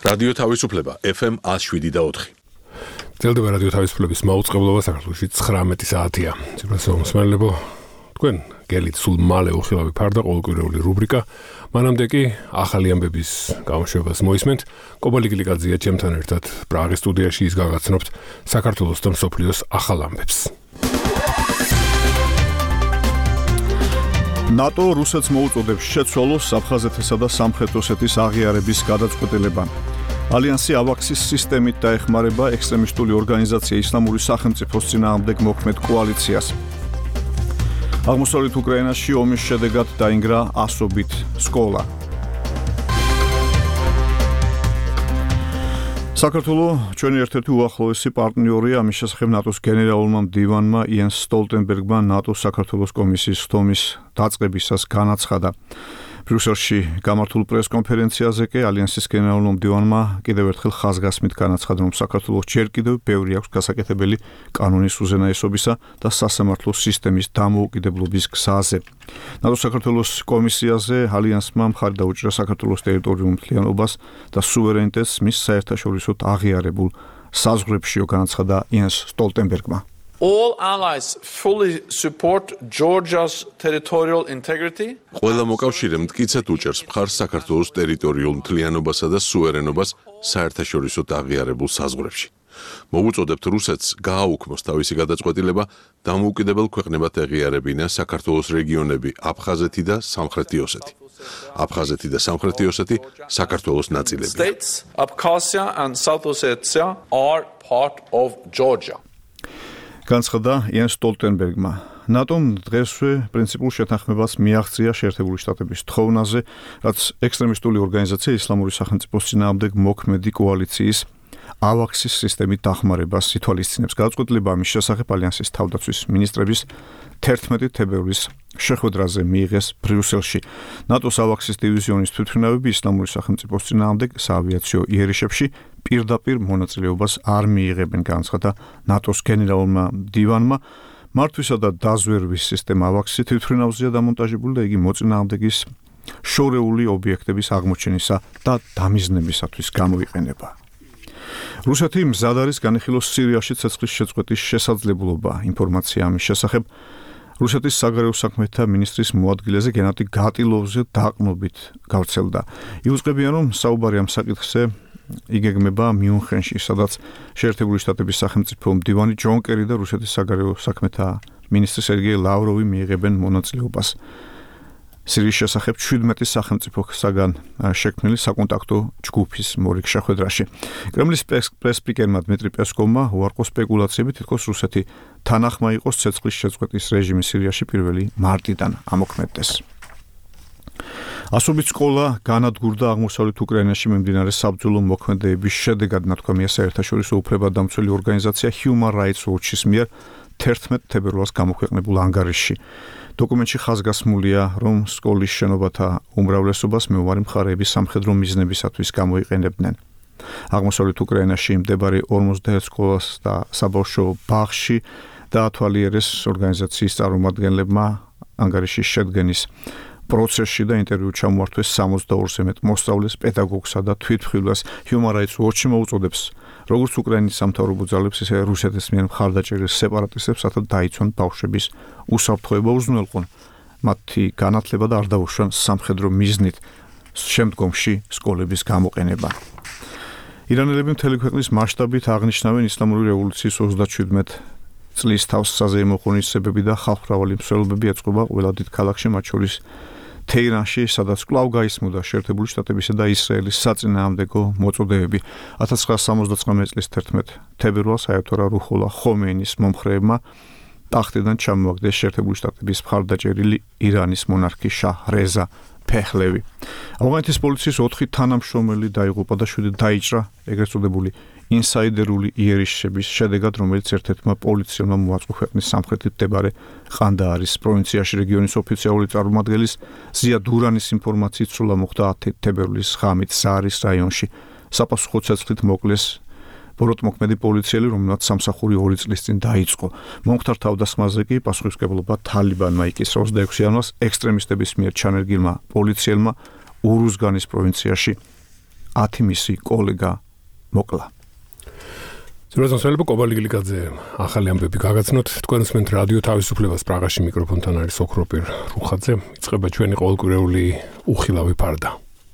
რადიო თავისუფლება FM 107.4. Წელდება რადიო თავისუფლების მაუწყებლობა საქართველოში 19 საათია. ციფრასო მსმენელებო, თქვენ გელით სულ მალე უხილავი ფარდა ყოველკვირეული რუბრიკა. მანამდე კი ახალი ამბების გამოშვებას მოისმენთ. კობალი გლიკაძეა ჩემთან ერთად პრაღის სტუდიაში ის გაგაცნობთ საქართველოს და მსოფლიოს ახალ ამბებს. ნატო რუსეთს მოუწოდებს შეცვალოს აფხაზეთისა და სამხრეთ ოსეთის აღიარების გადაწყვეტილება. ალიანსი ავაქსის სისტემით დაეხმარება ექსტრემისტული ორგანიზაცია ისლამური სახელმწიფოს წინააღმდეგ მოქმედ კოალიციას. აღმოსავლეთ უკრაინაში ომის შედეგად დაინგრა ასობით სკოლა. საქართველოს ჩვენი ერთ-ერთი უახლოესი პარტნიორია, ამის შესახებ ნატოს გენერალურმა მდივანმა იენს სტოლტენბერგმა ნატოს საქართველოს კომისიის ხდომის დაწყებისას განაცხადა. ბრიუსელში გამართულ პრესკონფერენციაზე კი ალიანსის გენერალურმა მდივანმა კიდევ ერთხელ ხაზგასმით განაცხადა, რომ საქართველოს ჯერ კიდევ ბევრი აქვს გასაკეთებელი კანონის უზენაესობისა და სასამართლო სისტემის დამოუკიდებლობის გზაზე. ნატოს საქართველოს კომისიაზე ალიანსმა მხარი დაუჭირა საქართველოს ტერიტორიულ მთლიანობას და სუვერენიტეტს მის საერთაშორისო აღიარებულ საზღვრებშიო, განაცხადა იენს სტოლტენბერგმა. All allies fully support Georgia's territorial integrity. ყველა მოკავშირე მტკიცედ უჭერს მხარს საქართველოს ტერიტორიულ მთლიანობასა და სუვერენობას საერთაშორისო აღიარებულ საზღვრებში. მოვუწოდებთ რუსეთს გააუქმოს თავისი გადაწყვეტილება დამოუკიდებელ ქვეყნებად ეღიარებინა საქართველოს რეგიონები აფხაზეთი და სამხრეთი ოსეთი. აფხაზეთი და სამხრეთი ოსეთი საქართველოს ნაწილებია. States Abkhazia and South Ossetia are part of Georgia. განცხადა იენს სტოლტენბერგმა. ნატომ დღესვე პრინციპულ შეთანხმებას მიაღწია შეერთებული შტატების თხოვნაზე, რაც ექსტრემისტული ორგანიზაცია ისლამური სახელმწიფოს წინააღმდეგ მოქმედი კოალიციის ავაქსის სისტემით დახმარებას ითვალისწინებს. გადაწყვეტილება ამის შესახებ ალიანსის თავდაცვის მინისტრების 11 თებერვლის შეხვედრაზე მიიღეს ბრიუსელში. ნატოს ავაქსის დივიზიონის თვითმფრინავები ისლამური სახელმწიფოს წინააღმდეგ საავიაციო იერიშებში პირდაპირ მონაწილეობას არ მიიღებენ, განაცხადა ნატოს გენერალურმა მდივანმა. მართვისა და დაზვერვის სისტემა ავაქსი თვითმფრინავზეა დამონტაჟებული და იგი მოწინააღმდეგის შორეული ობიექტების აღმოჩენისა და დამიზნებისათვის გამოიყენება. რუსეთი მზად არის განიხილოს სირიაში ცეცხლის შეწყვეტის შესაძლებლობა. ინფორმაცია ამის შესახებ რუსეთის საგარეო საქმეთა მინისტრის მოადგილეზე გენატი გატილოვზე დაყნობით გავრცელდა. იუწყებიან, რომ საუბარი ამ საკითხზე იგეგმება მიუნხენში, სადაც შეერთებული შტატების სახელმწიფო მდივანი ჯონ კერი და რუსეთის საგარეო საქმეთა მინისტრი სერგეი ლავროვი მიიღებენ მონაწილეობას. სირიის შესახებ 17 სახელმწიფოსაგან შექმნილი საკონტაქტო ჯგუფის მორიგ შეხვედრაში. კრემლის პრესსპიკერმა დმიტრი პესკოვმა უარყო სპეკულაციები, თითქოს რუსეთი თანახმა იყოს ცეცხლის შეწყვეტის რეჟიმის სირიაში 1 მარტიდან ამოქმედდეს. ასობით სკოლა განადგურდა აღმოსავლეთ უკრაინაში მიმდინარე საბრძოლო მოქმედებების შედეგად, ნათქვამია საერთაშორისო უფლებადამცველი ორგანიზაცია Human Rights Watch-ის მიერ 11 თებერვალს გამოქვეყნებულ ანგარიშში. დოკუმენტში ხაზგასმულია, რომ სკოლის შენობათა უმრავლესობას მეომარი მხარეების სამხედრო მიზნებისათვის გამოიყენებდნენ. აღმოსავლეთ უკრაინაში მდებარე 51 სკოლას და საბავშვო ბაღში დაათვალიერეს ორგანიზაციის წარმომადგენლებმა ანგარიშის შედგენის პროცესში და ინტერვიუ ჩამოართვეს 62-ზე მეტ მოსწავლეს, პედაგოგსა და თვითმხილველს. Human Rights Watch მოუწოდებს როგორც უკრაინის სამთავრობო ძალებს, ისე რუსეთის მიერ მხარდაჭერილ სეპარატისტებს, რათა დაიცვან ბავშვების უსაფრთხოება, უზრუნველყონ მათი განათლება და არ დაუშვან სამხედრო მიზნით შემდგომში სკოლების გამოყენება. ირანელები მთელი ქვეყნის მასშტაბით აღნიშნავენ ისლამური რევოლუციის 37 წლის თავს საზეიმო ღონისძიებები და ხალხმრავალი მსვლელობები ეწყობა ყველა დიდ ქალაქში, მათ შორის თეირანში, სადაც კვლავ გაისმოდა შეერთებული შტატებისა და ისრაელის საწინააღმდეგო მოწოდებები. 1979 წლის 11 თებერვალს აიათოლა რუჰოლა ხომეინის მომხრეებმა ტახტიდან ჩამოაგდეს შეერთებული შტატების მხარდაჭერილი ირანის მონარქი შაჰ რეზა ფეხლევი. ავღანეთის პოლიციის 4 თანამშრომელი დაიღუპა და 7 დაიჭრა, ეგრეთ წოდებული ინსაიდერული იერიშების შედეგად, რომელიც ერთ-ერთმა პოლიციელმა მოაწყო ქვეყნის სამხრეთით მდებარე ყანდაარის პროვინციაში. რეგიონის ოფიციალური წარმომადგენლის ზია დურანის ინფორმაციით სრულა მოხდა 10 თებერვლის ღამით ზარის რაიონში. საპასუხო ცეცხლით მოკლეს ბოროტმოქმედი პოლიციელი, რომელმაც სამსახური 2 წლის წინ დაიწყო. მომხდარ თავდასხმაზე კი პასუხისმგებლობა თალიბანმა იკისრა 26 იანვარს ექსტრემისტების მიერ ჩანერგილმა პოლიციელმა ურუზგანის პროვინციაში 10 მისი კოლეგა მოკლა. ზურაბ კობალი გლიკაძე ახალი ამბები გაგაცნოთ თქვენს მენთ რადიო თავისუფლებას პრაღაში მიკროფონთან არის ოქროპირ რუხაძე იწყება ჩვენი ყოველკვირეული უხილავი ფარდა.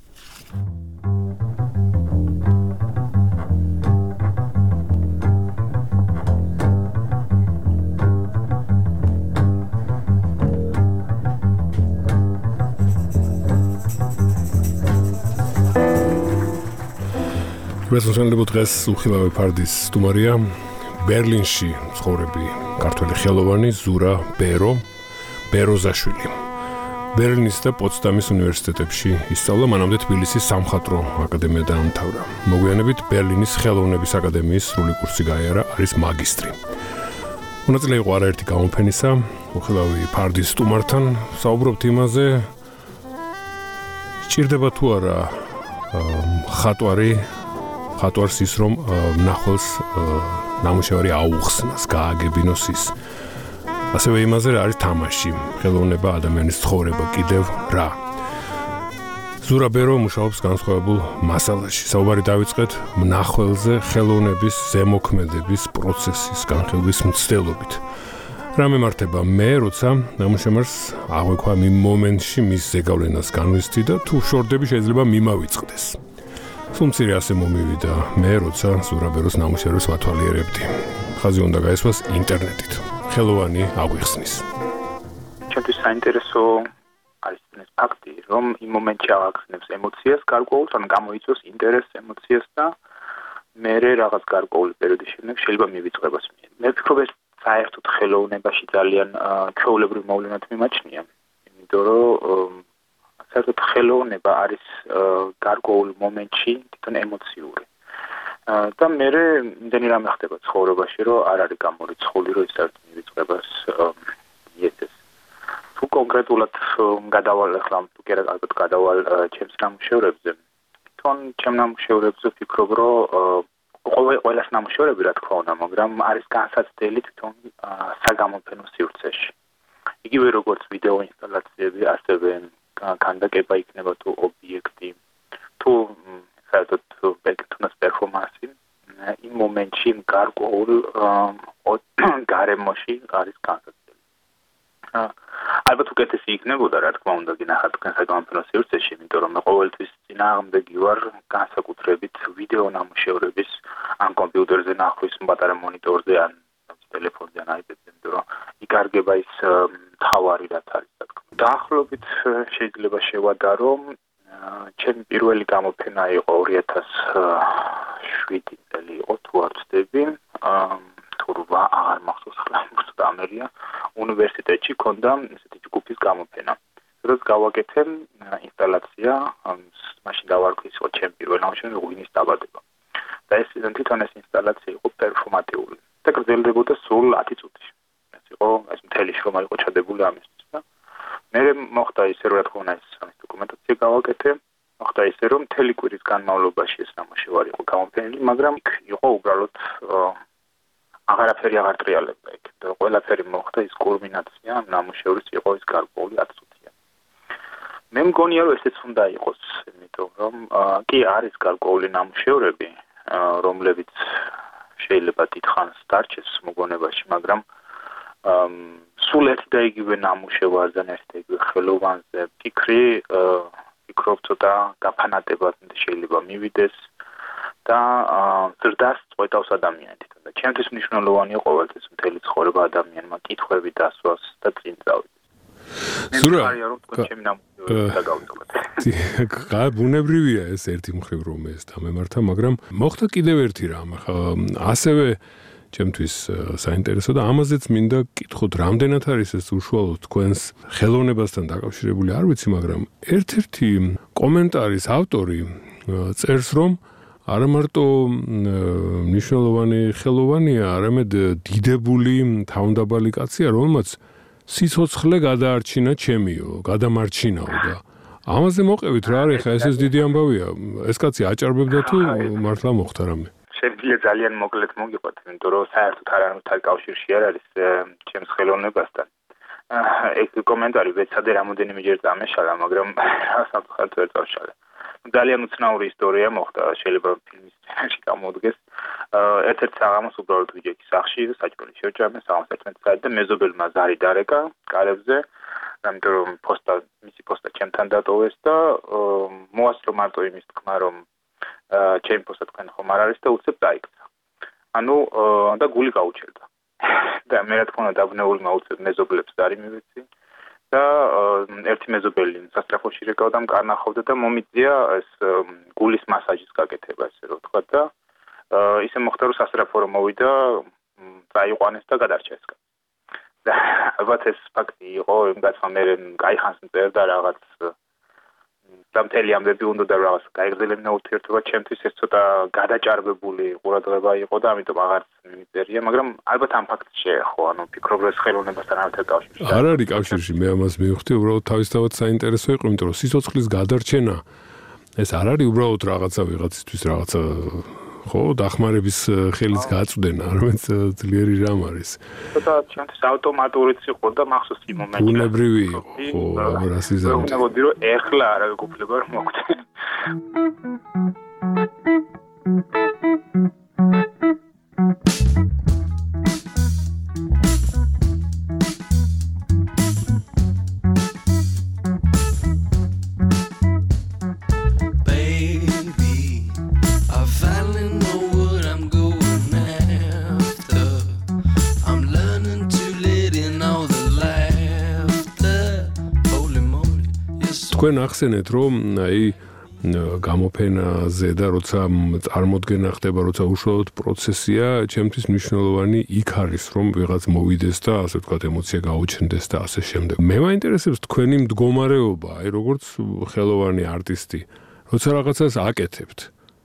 რესურსები დღეს უხილავი ფარდის სტუმარია ბერლინში ცხოვრები ქართველი ხელოვანი ზურა ბეროზაშვილი. ბერლინის და პოტსდამის უნივერსიტეტებში ისწავლა, მანამდე თბილისის სამხატვრო აკადემია დაამთავრა. მოგვიანებით ბერლინის ხელოვნების აკადემიის სრული კურსი გაიარა, არის მაგისტრი. მონაწილე იყო არაერთი გამოფენისა უხილავი ფარდის სტუმართან. საუბრობთ იმაზე, სჭირდება თუ არა ხატვარს ის რომ ნახველს ნამუშევარი აუხსნას, გააგებინოს ის. ასევე იმაზე რა არის თამაში, ხელოვნება, ადამიანის ცხოვრება, კიდევ რა. ზურა ბერო მუშაობს განსხვავებულ მასალაში. საუბარი დავიწყეთ მნახველზე ხელოვნების ზემოქმედების პროცესის განხილვის მცდელობით. რა მიმართება მე, როცა ნამუშევარს აღვიქვა იმ მომენტში მის ზეგავლენას განვიცდი და თუ შორდები შეიძლება მიმავიწყდეს. სულ ასე მომივიდა მე, როცა ზურა ბეროს ნამუშევრებს ვათვალიერებდი. ხაზი უნდა გაესვას ინტერნეტით. ხელოვანი აღვიხსნის. ჩემთვის საინტერესო არის ეს ფაქტი, რომ იმ მომენტში აღახსნებს ემოციას გარკვეულს, ან გამოიწვევს ინტერესს ემოციას და მერე რაღაც გარკვეული პერიოდის შემდეგ შეიძლება მივიწყებას. მე ვფიქრობ, ეს საერთოდ ხელოვნებაში ძალიან ჩვეულებრივ მოვლენად მიმაჩნია, იმიტომ რომ საერთოდ ხელოვნება არის გარკვეულ მომენტში თვითონ ემოციური. და მერე იმდენი რამე ხდება ცხოვრებაში, რომ არ არის გამორიცხული, რომ ის საერთოდ მივიწყებას იეცეს. თუ კონკრეტულად გადავალ ახლა თუ კი არა ალბათ გადავალ ჩემს ნამუშევრებზე. თვითონ ჩემ ნამუშევრებზე ვფიქრობ, რომ ყველას ნამუშევრები რა თქმა უნდა, მაგრამ არის განსაცდელი თვითონ საგამოფენო სივრცეში. იგივე როგორც ვიდეო ინსტალაციები, ასევე ქანდაკება იქნება თუ ობიექტი, თუ საერთოდ ბექტონას პერფორმანსი, იმ მომენტში გარკვეულ გარემოში არის განსაცდელი. ალბათ უკეთესი იქნებოდა, რა თქმა უნდა, გინახავთ თქვენ საგამოფენო სივრცეში, იმიტომ რომ მე ყოველთვის წინააღმდეგი ვარ განსაკუთრებით ვიდეო ნამუშევრების ან კომპიუტერზე ნახვის, პატარა მონიტორზე, ან ტელეფონზე, ან აიპედზე, იმიტომ რომ იკარგება ის თავარი რაც არის, რა თქმა უნდა. დაახლოებით შეიძლება შევადარო, ჩემი პირველი გამოფენა იყო 2007 წელი იყო, თუ არ ვცდები, თუ 8 აღარ მახსოვს ახლა ამერია უნივერსიტეტში ქონდა ესეთი ჯგუფის გამოფენა. სადაც გავაკეთე ინსტალაცია, მაშინ დავარქვი ის იყო ჩემი პირველი ნამუშევარი ღვინის დაბადება. და ეს თვითონ ეს ინსტალაცია იყო პერფორმატიული და გრძელდებოდა სულ 10 წუთში. ეს იყო ეს მთელი შრომა იყო ჩადებული ამისთვის და მე მოხდა ისე რომ რა თქმა უნდა ეს დოკუმენტაცია გავაკეთე. მოხდა ისე რომ მთელი კვირის განმავლობაში ეს ნამუშევარი იყო გამოფენილი, მაგრამ იყო უბრალოდ აღარაფერი აღარ ტრიალებდა იქ. და ყველაფერი მოხდა ის კულმინაცია ნამუშევრის იყო ის გარკვეული 10 წუთია. მე მგონია რომ ესეც უნდა იყოს, იმიტომ რომ კი არის გარკვეული ნამუშევრები, რომლებიც შეიძლება დიდხანს დარჩეს მოგონებაში, მაგრამ სულ ერთი და იგივე ნამუშევარზე, ერთი და იგივე ხელოვანზე ფიქრობ ცოტა გაფანატებად შეიძლება მივიდეს და ზრდას წყვეტავს ადამიანით. და ჩემთვის მნიშვნელოვანია ყოველთვის მთელი ცხოვრება ადამიანმა კითხვები დასვას და წინ წავიდეს. ზურა, ბუნებრივია ეს ერთი მხრივ რომ ეს დამემართა, მაგრამ მოხდა კიდევ ერთი რამ. ასევე ჩემთვის საინტერესო და ამაზეც მინდა კითხოთ, რამდენად არის ეს უშუალოდ თქვენს ხელოვნებასთან დაკავშირებული, არ ვიცი, მაგრამ ერთ-ერთი კომენტარის ავტორი წერს, რომ არა მარტო მნიშვნელოვანი ხელოვანია, არამედ დიდებული თავმდაბალი კაცია, რომელმაც სიცოცხლე გადაარჩინა ჩემიო, გადამარჩინაო და ამაზე მოყევით რა არის, ხა ეს დიდი ამბავია. ეს კაცი აჭარბებდა თუ მართლა მოხდა რამე? შეგვიძლია ძალიან მოკლედ მოგიყვეთ, იმიტომ რომ საერთოდ არანაირ კავშირში არ არის ჩემს ხელოვნებასთან. ეს კომენტარი ვეცადე რამოდენიმეჯერ წამეშალა, მაგრამ სამწუხაროდ ვერ წავშალე. ძალიან უცნაური ისტორია მოხდა, შეიძლება ფილმის სცენარში გამოდგეს. ერთ-ერთ საღამოს უბრალოდ ვიჯექი სახლში, საჭმელი შეჭამე, საღამოს 11 საათი და მეზობელმა ზარი დარეკა კარებზე, ამიტომ რომ მისი პოსტა ჩემთან დატოვეს და მოასწრო მარტო იმის თქმა, რომ ჩემი პოსტა თქვენ ხომ არ არის და უცებ დაიქცა. ანუ და გული გაუჩერდა. და მე რა თქმა უნდა დაბნეული მოუწევ მეზობლებს ზარი მივეცი. და ერთი მეზობელი სასწრაფოში რეკავდა და მკარნახავდა და მომიწია ეს გულის მასაჟის გაკეთება ესე რომ თქვა და ისე მოხდა რომ სასწრაფო რომ მოვიდა წაიყვანეს და გადარჩეს. და ალბათ ეს ფაქტი იყო იმ გაცმა მე კაი ხანს მწერდა რაღაც და მთელი ამბები უნდა და რაღაც გაიგრძელებინა ურთიერთობა ჩემთვის ეს ცოტა გადაჭარბებული ყურადღება იყო და ამიტომ აღარც მიწერია, მაგრამ ალბათ ამ ფაქტს შეეხო, ანუ ფიქრობ რომ ეს ხელოვნებასთან არ არის კავშირში. არ არის კავშირში, მე ამას მივხვდი, უბრალოდ თავისთავად საინტერესო იყო, იმიტომ რომ სიცოცხლის გადარჩენა ეს არ არის უბრალოდ რაღაცა ვიღაცისთვის რაღაცა ხო, დახმარების ხელის გაწვდენა, არამედ ძლიერი რამ არის. ცოტა ჩემთვის ავტომატურიც იყო და მახსოვს იმ მომენტში. ბუნებრივი იყო, ხო, რას იზამთრებდა. უნებოდი რომ ეხლა არა გუფლება რომ მოხდე. თქვენ ახსენეთ რომ აი გამოფენაზე და როცა წარმოდგენა ხდება, როცა უშუალოდ პროცესია, ჩემთვის მნიშვნელოვანი იქ არის რომ ვიღაც მოვიდეს და ასე ვთქვათ ემოცია გაუჩნდეს და ასე შემდეგ. მე მაინტერესებს თქვენი მდგომარეობა, აი როგორც ხელოვანი არტისტი, როცა რაღაცას აკეთებთ.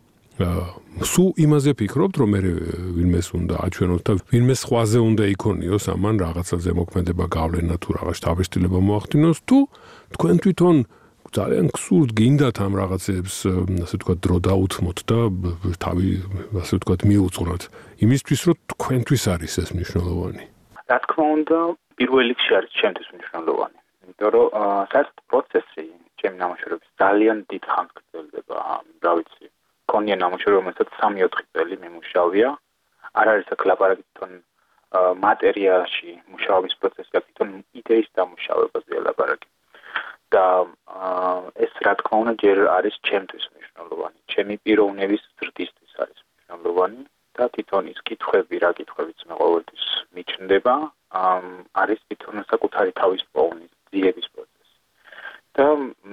სულ იმაზე ფიქრობთ რომ მე ვინმეს უნდა აჩვენოთ და ვინმეს ხვაზე უნდა იქონიოს ამან რაღაცაზე მოქმედება გავლენა თუ რაღაც შთაბეჭდილება მოახდინოს თუ თქვენ თვითონ ძალიან გსურთ გინდათ ამ რაღაცებს ასე ვთქვათ დრო დაუთმოთ და თავი ასე ვთქვათ მიუძღვრათ იმისთვის რომ თქვენთვის არის ეს მნიშვნელოვანი. რა თქმა უნდა პირველ რიგში არის ჩემთვის მნიშვნელოვანი. იმიტომ რომ საერთოდ პროცესი ჩემი ნამუშევრების ძალიან დიდ ხანს გრძელდება, რა ვიცი. კონია ნამუშევარი, რომელსაც 3-4 წელი მიმუშავია. არ არის აქ ლაპარაკი თვითონ მატერიაში მუშაობის პროცესზე, თვითონ იდეის დამუშავებაზე ლაპარაკი. და ეს რა თქმა უნდა ჯერ არის ჩემთვის მნიშვნელოვანი. ჩემი პიროვნების ზრდისთვის არის მნიშვნელოვანი და თვითონ ის კითხვები, რა კითხვებიც მე ყოველთვის მიჩნდება, არის თვითონ საკუთარი თავის პოვნის, ძიების პროცესი. და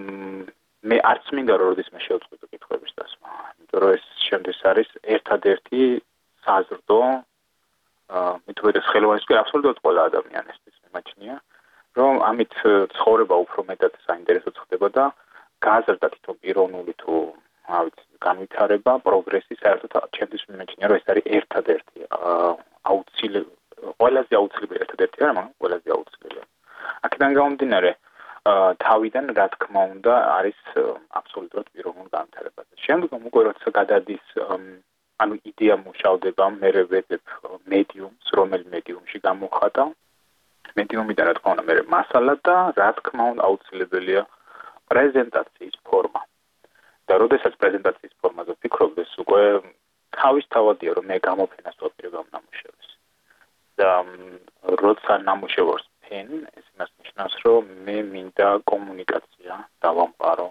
მე არც მინდა რომ როდესმე შევწყვიტო კითხვების დასმა. იმიტომ რომ ეს შემდგეს არის ერთადერთი საზრდო მე თუ ეს ხელოვანის კი აბსოლუტურად ყველა ადამიანისთვის მიმაჩნია რომ ამით ცხოვრება უფრო მეტად საინტერესო ხდება და გაზრდა თვითონ პიროვნული თუ რა ვიცი განვითარება, პროგრესი საერთოდ ჩემთვის მიმაჩნია რომ ეს არის ერთადერთი აუცილებელი ყველაზე აუცილებელი ერთადერთი არა მაგრამ ყველაზე აუცილებელი. აქედან გამომდინარე თავიდან რა თქმა უნდა არის აბსოლუტურად პიროვნულ განვითარებაზე. შემდგომ უკვე როცა გადადის ანუ იდეა მუშავდება, მე ვეძებ მედიუმს, რომელ მედიუმში გამოვხატა. მედიუმიდან რა თქმა უნდა მე მასალა და რა თქმა უნდა აუცილებელია პრეზენტაციის ფორმა. და როდესაც პრეზენტაციის ფორმაზე ვფიქრობ, ეს უკვე თავისთავადია რომ მე გამოფენას ვაპირებ ამ ნამუშევრს. და როცა ნამუშევარს ფენ, ეს იმას ნიშნავს, რომ მე მინდა კომუნიკაცია დავამყარო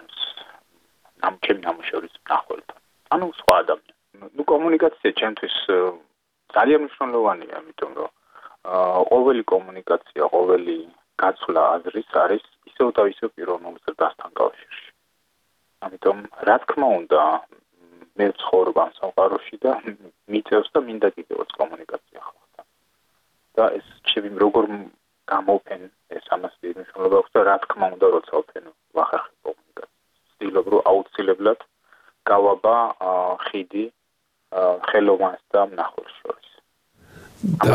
ჩემი ნამუშევრის მნახველთან. ანუ სხვა ადამიანი. ნუ კომუნიკაცია ჩემთვის ძალიან მნიშვნელოვანია, ამიტომ რომ ყოველი კომუნიკაცია, ყოველი გაცვლა აზრის არის ისევ და ისევ პიროვნულ ზრდასთან კავშირში. ამიტომ რა თქმა უნდა მე ვცხოვრობ ამ სამყაროში და მიწევს და მინდა კიდევაც კომუნიკაცია ხალხთან. და ეს ჩემი როგორ გამოფენ ეს ამას დიდი მნიშვნელობა აქვს და რა თქმა უნდა როცა ვფენ ვახერხებ კომუნიკაციას. ვცდილობ რომ აუცილებლად გავაბა ხიდი ხელოვანს და მნახველს შორის. და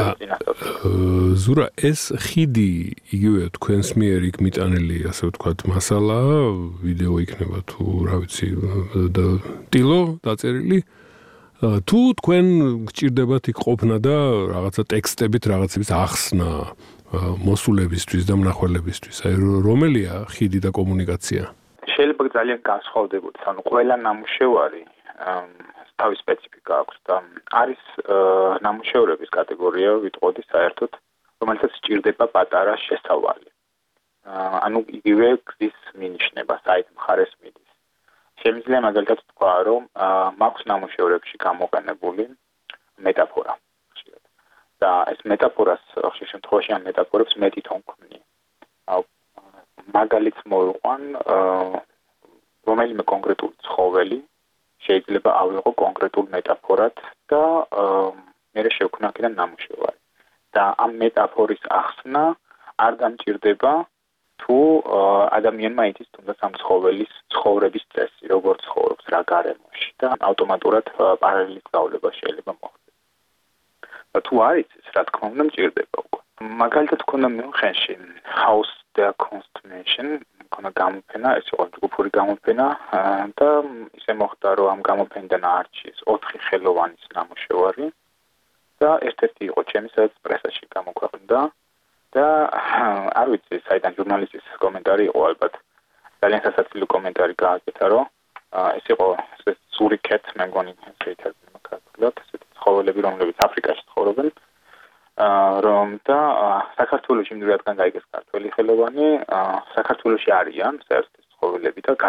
ზურა ეს ხიდი იგივე თქვენს მიერ იქ მიტანილი ასე ვთქვათ მასალა ვიდეო იქნება თუ რა ვიცი და ტილო დაწერილი თუ თქვენ გჭირდებათ იქ ყოფნა და რაღაცა ტექსტებით რაღაცების ახსნა მოსულებისთვის და მნახველებისთვის აი რომელია ხიდი და კომუნიკაცია შეიძლება ძალიან განსხვავდებოდეს, ანუ ყველა ნამუშევარი თავის სპეციფიკა აქვს და არის ნამუშევრების კატეგორია, ვიტყოდი საერთოდ, რომელსაც სჭირდება პატარა შესავალი. ანუ იგივე გზის მინიშნება, საით მხარეს მიდის. შემიძლია მაგალითად თქვა, რომ მაქვს ნამუშევრებში გამოყენებული მეტაფორა. და ეს მეტაფორას ხშირ შემთხვევაში ამ მეტაფორებს მეტი თონ ქმნი. მაგალითს მოვიყვან, რომელიმე კონკრეტული ცხოველი შეიძლება ავიღო კონკრეტულ მეტაფორად და მერე შევქმნა აქედან ნამუშევარი. და ამ მეტაფორის ახსნა არ გამჭირდება თუ ადამიანმა იცის თუნდაც ამ ცხოველის ცხოვრების წესი, როგორ ცხოვრობს, რა გარემოში და ავტომატურად პარალელის გავლება შეიძლება მოხდეს. და თუ არ იცის, რა თქმა უნდა, მჭირდება უკვე. მაგალითად ქონდა მიუნხენში Haus der Kunstmenschen, ქონდა გამოფენა, ეს იყო ჯგუფური გამოფენა და ისე მოხდა, რომ ამ გამოფენიდან აარჩიეს 4 ხელოვანის ნამუშევარი და ერთ-ერთი იყო ჩემი, სადაც პრესაში გამოქვეყნდა და არ ვიცი, საიდან ჟურნალისტის კომენტარი იყო ალბათ. ძალიან სასაცილო კომენტარი გააკეთა, რომ ეს იყო ზურიქეთ, მე მგონი ესე ითარგმნება ქართულად, ესეთი ცხოველები, რომლებიც აფრიკაში ცხოვრობენ. რომ და საქართველოში იმდროინდ რადგან გაიგეს ქართველი ხელოვანი, საქართველოში არიან საერთოდ ცხოველები და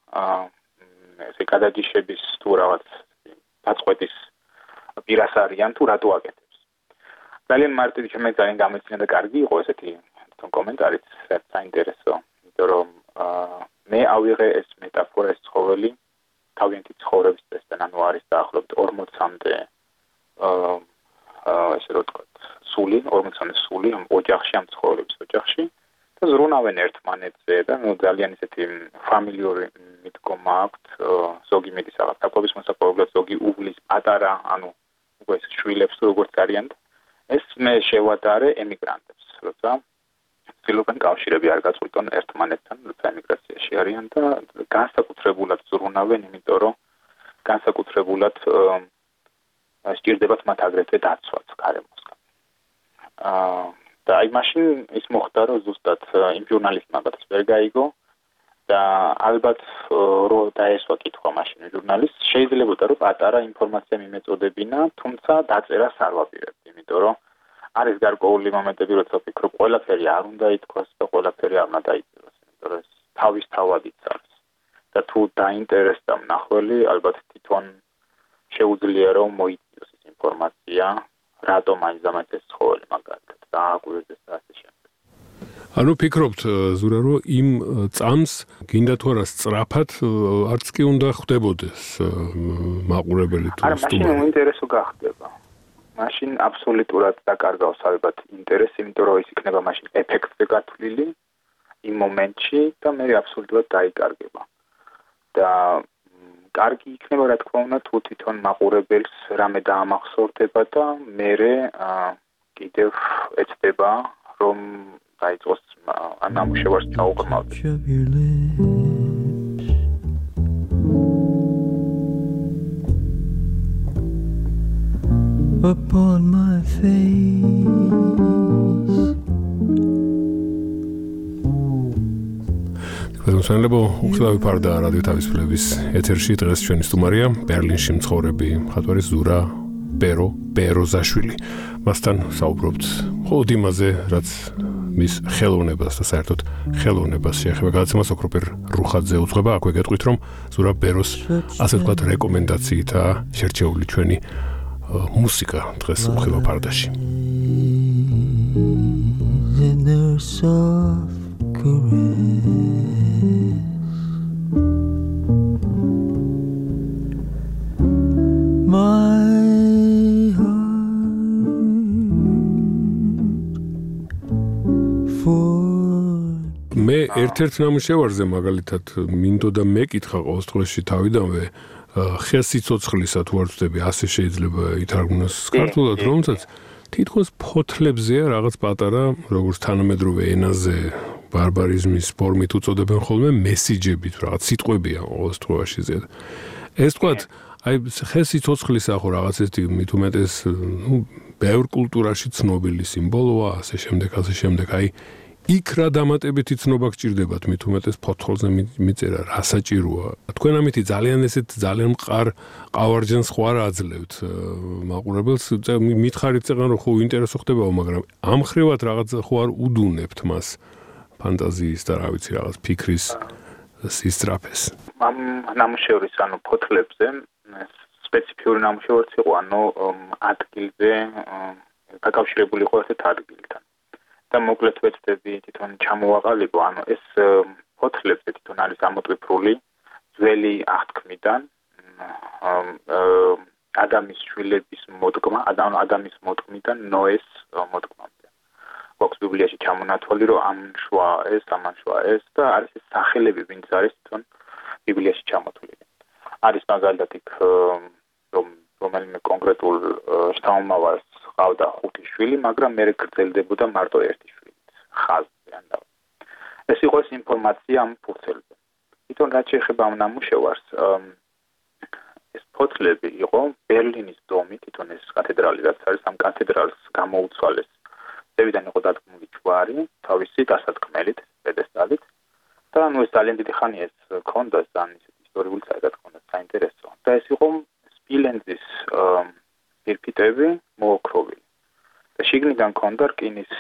გადაჯიშების თუ რაღაც დაწყვეტის პირას არიან თუ რატო აკეთებს. ძალიან მარტივი შემე ძალიან გამეცნია და კარგი იყო ესეთი თვითონ კომენტარიც საინტერესო, იმიტომ რომ მე ავიღე ეს მეტაფორა, ეს ცხოველი თავიანთი ცხოვრების წესთან, ანუ არის დაახლოებით 40-მდე ესე რომ ვთქვათ, სული, 40 სული ოჯახში, ამ ცხოველების ოჯახში და ზრუნავენ ერთმანეთზე და ძალიან ისეთი ფამილიური მიდგომა აქვთ, ზოგი მიდის რაღაც საკვების მოსაპოვებლად, ზოგი უვლის პატარა, ანუ უკვე ეს შვილებს როგორც არიან. ეს მე შევადარე ემიგრანტებს, როცა ცდილობენ კავშირები არ გაწყვიტონ ერთმანეთთან, როცა ემიგრაციაში არიან და განსაკუთრებულად ზრუნავენ, იმიტომ რომ განსაკუთრებულად სჭირდებათ მათ აგრეთვე დაცვაც გარემოსგან. და აი მაშინ ის მოხდა, რომ ზუსტად იმ ჟურნალისტმა მაგათაც ვერ გაიგო და ალბათ რომ დაესვა კითხვა მაშინ ჟურნალისტს, შეიძლებოდა რომ პატარა ინფორმაცია მიმეწოდებინა, თუმცა დაწერას არ ვაპირებდი, იმიტომ რომ არის გარკვეული მომენტები, როცა ვფიქრობ, ყველაფერი არ უნდა ითქვას და ყველაფერი არ უნდა დაიწეროს, იმიტომ რომ ეს თავისთავადიც არის. და თუ დაინტერესდა მნახველი, ალბათ თვითონ შეუძლია რომ მოიწიოს ეს ინფორმაცია, რატომ მაინც ეს ცხოველი მაგალითად დააკვირდეს და ასე შემდეგ. ანუ ფიქრობთ, ზურა, რომ იმ წამს გინდა თუ არა სწრაფად არც კი უნდა ხდებოდეს მაყურებელი თუ არა, მაშინ უინტერესო გახდება. მაშინ აბსოლუტურად დაკარგავს ალბათ ინტერესი, იმიტომ რომ ის იქნება მაშინ ეფექტზე გათვლილი იმ მომენტში და მე აბსოლუტურად დაიკარგება. და კარგი იქნება, რა თქმა უნდა, თუ თვითონ მაყურებელს რამე დაამახსოვრდება და მერე კიდევ ეცდება, რომ დაიწყოს ამ ნამუშევარს ჩაუყრმავდეს. Upon my face Ყველანაირ უხილავი ფარდა რადიო თავისუფლების ეთერში დღეს ჩვენი სტუმარია ბერლინში მცხოვრები მხატვარი ზურა ბეროზაშვილი. მასთან საუბრობთ მხოლოდ იმაზე, რაც მის ხელოვნებას და საერთოდ ხელოვნებას შეეხება. გადაცემას ოქროპერ რუხაძე უძღვება, აქვე გეტყვით, რომ ზურა ბეროს ასე ვთქვათ რეკომენდაციითაა შერჩეული ჩვენი მუსიკა დღეს უხილავ ფარდაში. მე ერთ-ერთ ნამუშევარზე მაგალითად მინდოდა მეკითხა ყოველდღიურში თავიდანვე ხეს-სიცოცხლისა თუ არ ვწდები, ასე შეიძლება ითარგმნოს ქართულად, რომელსაც თითქოს ფოთლებზეა რაღაც პატარა, როგორც თანამედროვე ენაზე ბარბარიზმის ფორმით უწოდებენ ხოლმე მესიჯებით, რაღაც სიტყვებია ყოველდღიურში ზედ. ეს თქვათ, აი ხეს-სიცოცხლისა ხო რაღაც ესეთი მით უმეტეს, ბევრ კულტურაში ცნობილი სიმბოლოა, ასე შემდეგ, აი იქ რა დამატებითი ცნობა გჭირდებათ მით უმეტეს ფოთოლზე მიწერა რა საჭიროა თქვენ ამითი ძალიან მყარ ყავარჯანს ხო არ აძლევთ მაყურებელს მითხარით წეგან რომ ხო ინტერესო ხდებაო მაგრამ ამ ხრივად რაღაც ხო არ უდუნებთ მას ფანტაზიის და რა ვიცი რაღაც ფიქრის სისწრაფეს ამ ნამუშევრის ანუ ფოთლებზე სპეციფიური ნამუშევრიც იყო ანუ ადგილზე დაკავშირებული იყო ერთ ადგილთან და მოკლედ ვეცდები თვითონ ჩამოვაყალიბო ანუ ეს ფოთლებზე თვითონ არის ამოტვიფრული ძველი აღთქმიდან ადამის შვილების მოდგმა ადამის მოდგმიდან ნოეს მოდგმამდე გვაქვს ბიბლიაში ჩამონათვალი რომ ამან შვა ეს და არის ეს სახელები ვინც არის თვითონ ბიბლიაში ჩამოთვლილი არის მაგალითად იქ რომელიმე კონკრეტულ შთამომავალს ყავდა 5 შვილი, მაგრამ მე გრძელდებოდა მარტო 1 შვილით. ხაზზე ან და. ეს იყო ეს ინფორმაცია ამ ფურცელზე. თვითონ რაც შეეხება ამ ნამუშევარს, ეს ფოთლები იყო ბერლინის დომი, თვითონ ეს კათედრალი რაც არის, ამ კათედრალს გამოუცვალეს. ზევიდან იყო დადგმული ჯვარი, თავისი დასათქმელით, პედესტალით. და ნუ ეს ძალიან დიდი ხანია ეს ქონდა, ძალიან ისტორიული საერთოდ ქონდა საინტერესო. და ეს იყო სპილენძის პირფიტები მოოქროვილი. და შიგნიდან ქონდა რკინის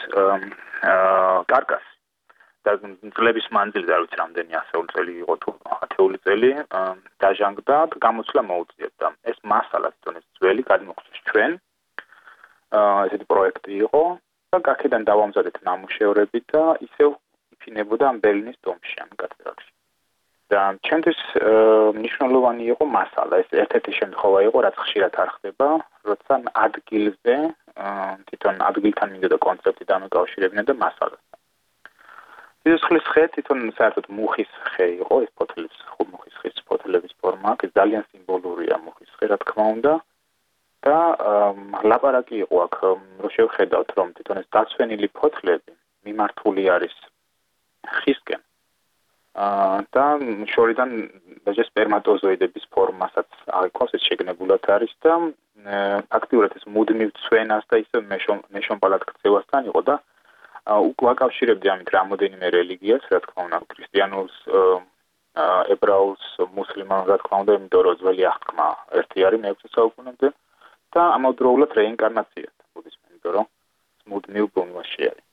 კარკასი. და წლების მანძილზე არ ვიცი რამდენი ასეული წელი იყო თუ ათეული წელი დაჟანგდა და გამოცვლა მოუწიებდა. ეს მასალა თვითონ ეს ძველი გადმოგვცეს ჩვენ. ესეთი პროექტი იყო და აქედან დავამზადეთ ნამუშევრები და ისევ იფინებოდა ამ ბერლინის დომში, ამ კათედრალში. და ჩემთვის მნიშვნელოვანი იყო მასალა. ეს ერთ-ერთი შემთხვევა იყო, რაც ხშირად არ ხდება, როცა ადგილზე თვითონ ადგილთან მინდოდა კონცეფტი დამოკავშირებინა და მასალასთან. სიცოცხლის ხე თვითონ საერთოდ მუხის ხე იყო, ეს ფოთლების მუხის ხის ფოთლების ფორმა, ეს ძალიან სიმბოლურია მუხის ხე, რა თქმა უნდა. და ლაპარაკი იყო აქ, რომ შევხედავთ, რომ თვითონ ეს დაცვენილი ფოთლები მიმართული არის ხისკენ. და შორიდან დაჟე სპერმატოზოიდების ფორმასაც აღიქვავს, ეს შეგნებულად არის და ფაქტიურად ეს მუდმივ ცვენას და ისე მეშონპალად ქცევასთან იყო და უკავშირებდი ამით რამოდენიმე რელიგიას, რა თქმა უნდა, ქრისტიანულს, ებრაულს, მუსლიმანს, რა თქმა უნდა, იმიტომ რომ ძველი აღთქმა ერთი არის მე-6 საუკუნემდე და ამავდროულად რეინკარნაციას ბუდიზმი, იმიტომ რომ მუდმივ ბუნებაში არის.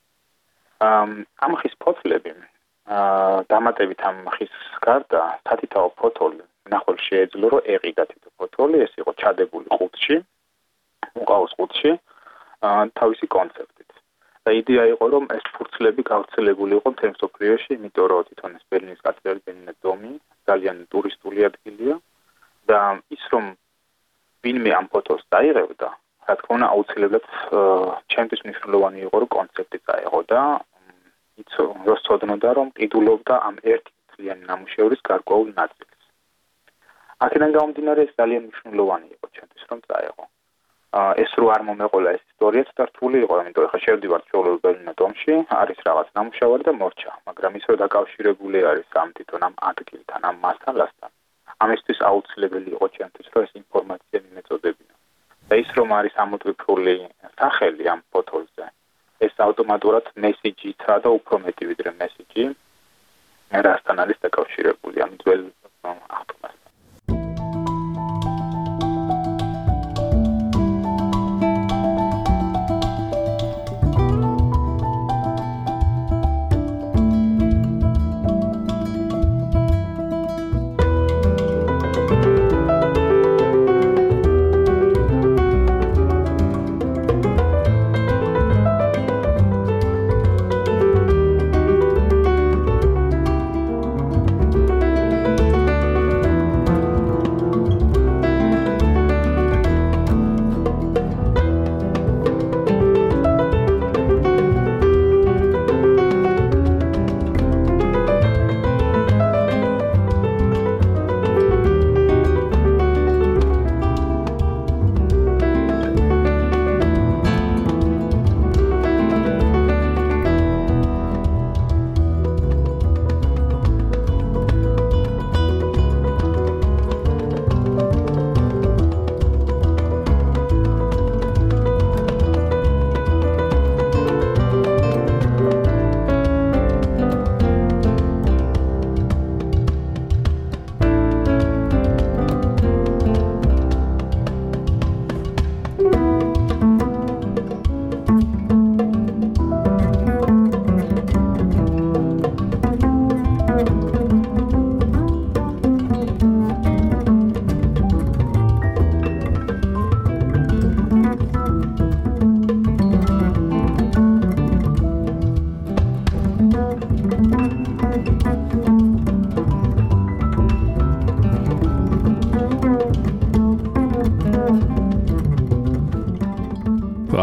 ამ ხის ფოთლები დამატებით ამ ხის გარდა თათითაო ფოთოლი ნახول შეეძლო რომ ეყიდა თითო ფოთოლი ეს იყო ჩადებული ყუთში უყავს ყუთში თავისი კონცეფტით და იდეა იყო რომ ეს ფურცლები გავრცელებული იყო მთელ მსოფლიოში იმიტომ რომ თვითონ ეს ბერლინის კათედრალი ბერლინის დომი ძალიან ტურისტული ადგილია და ის რომ ვინმე ამ ფოტოს დაიღებდა რა თქმა უნდა აუცილებლად ჩემთვის მნიშვნელოვანი იყო რომ კონცეფტი წაეღო და როსწოდნოდა რომ ყიდულობდა ამ ერთი მთლიანი ნამუშევრის გარკვეულ ნაწილს. აქედან გამომდინარე ეს ძალიან მნიშვნელოვანი იყო ჩემთვის რომ წაეღო. ეს რო არ მომეყოლა ეს ისტორიაც და რთული იყო, იმიტომ რომ ხა შევდივართ ჩვეულებრივ ბერლინის დომში, არის რაღაც ნამუშევარი და მორჩა, მაგრამ ის რო დაკავშირებული არის ამ თვითონ ამ ადგილთან, ამ მასალასთან. ამისთვის აუცილებელი იყო ჩემთვის რომ ეს ინფორმაცია მიმეწოდებინა. და ის რომ არის ამოტვიფრული სახელი ამ ფოთოლზე ეს ავტომატურად მესიჯიცა და უფრო მეტი ვიდრე მესიჯი რასთან არის დაკავშირებული ამ ძველ აღთქმასთან.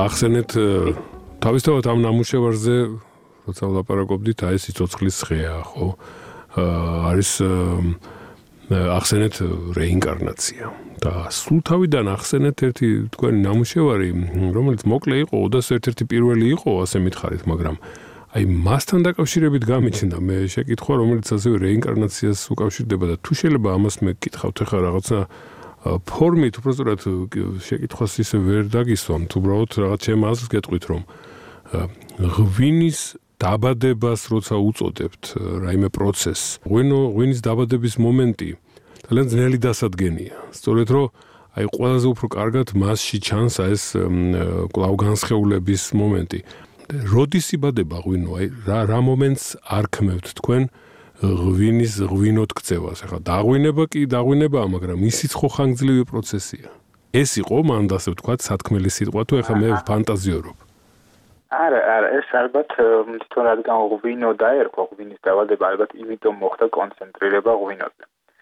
ახსენეთ თავისთავად ამ ნამუშევარზე როცა ვლაპარაკობდით, აი ეს სიცოცხლის ხეა, ხო? არის ახსენეთ რეინკარნაცია. და სულ თავიდან ახსენეთ ერთი თქვენი ნამუშევარი, რომელიც მოკლე იყო, ოდას ერთ-ერთი პირველი იყო, ასე მითხარით, მაგრამ აი მასთან დაკავშირებით გამიჩნდა მე შეკითხვა, რომელიც ასევე რეინკარნაციას უკავშირდება და თუ შეიძლება ამას მე გკითხავთ ახლა რაღაცა ფორმით, უბრალოდ შეკითხვას ისე ვერ დაგისვამთ, უბრალოდ რაღაც ჩემ აზრს გეტყვით, რომ ღვინის დაბადებას როცა უწოდებთ რაიმე პროცესს, ღვინის დაბადების მომენტი ძალიან ძნელი დასადგენია. სწორედ რომ აი ყველაზე უფრო კარგად მასში ჩანს ეს კვლავ განსხეულების მომენტი. როდის იბადება ღვინო? აი რა მომენტს არქმევთ თქვენ ღვინოთ ქცევას? ახლა დაღვინება კი დაღვინებაა, მაგრამ ისიც ხო ხანგრძლივი პროცესია. ეს იყო მანდ ასე ვთქვათ, სათქმელი სიტყვა თუ ახლა მე ფანტაზიორობ. არა, ეს ალბათ თვითონ რადგან ღვინო დაერქვა, ღვინის დაავადება ალბათ იმიტომ მოხდა კონცენტრირება ღვინოზე.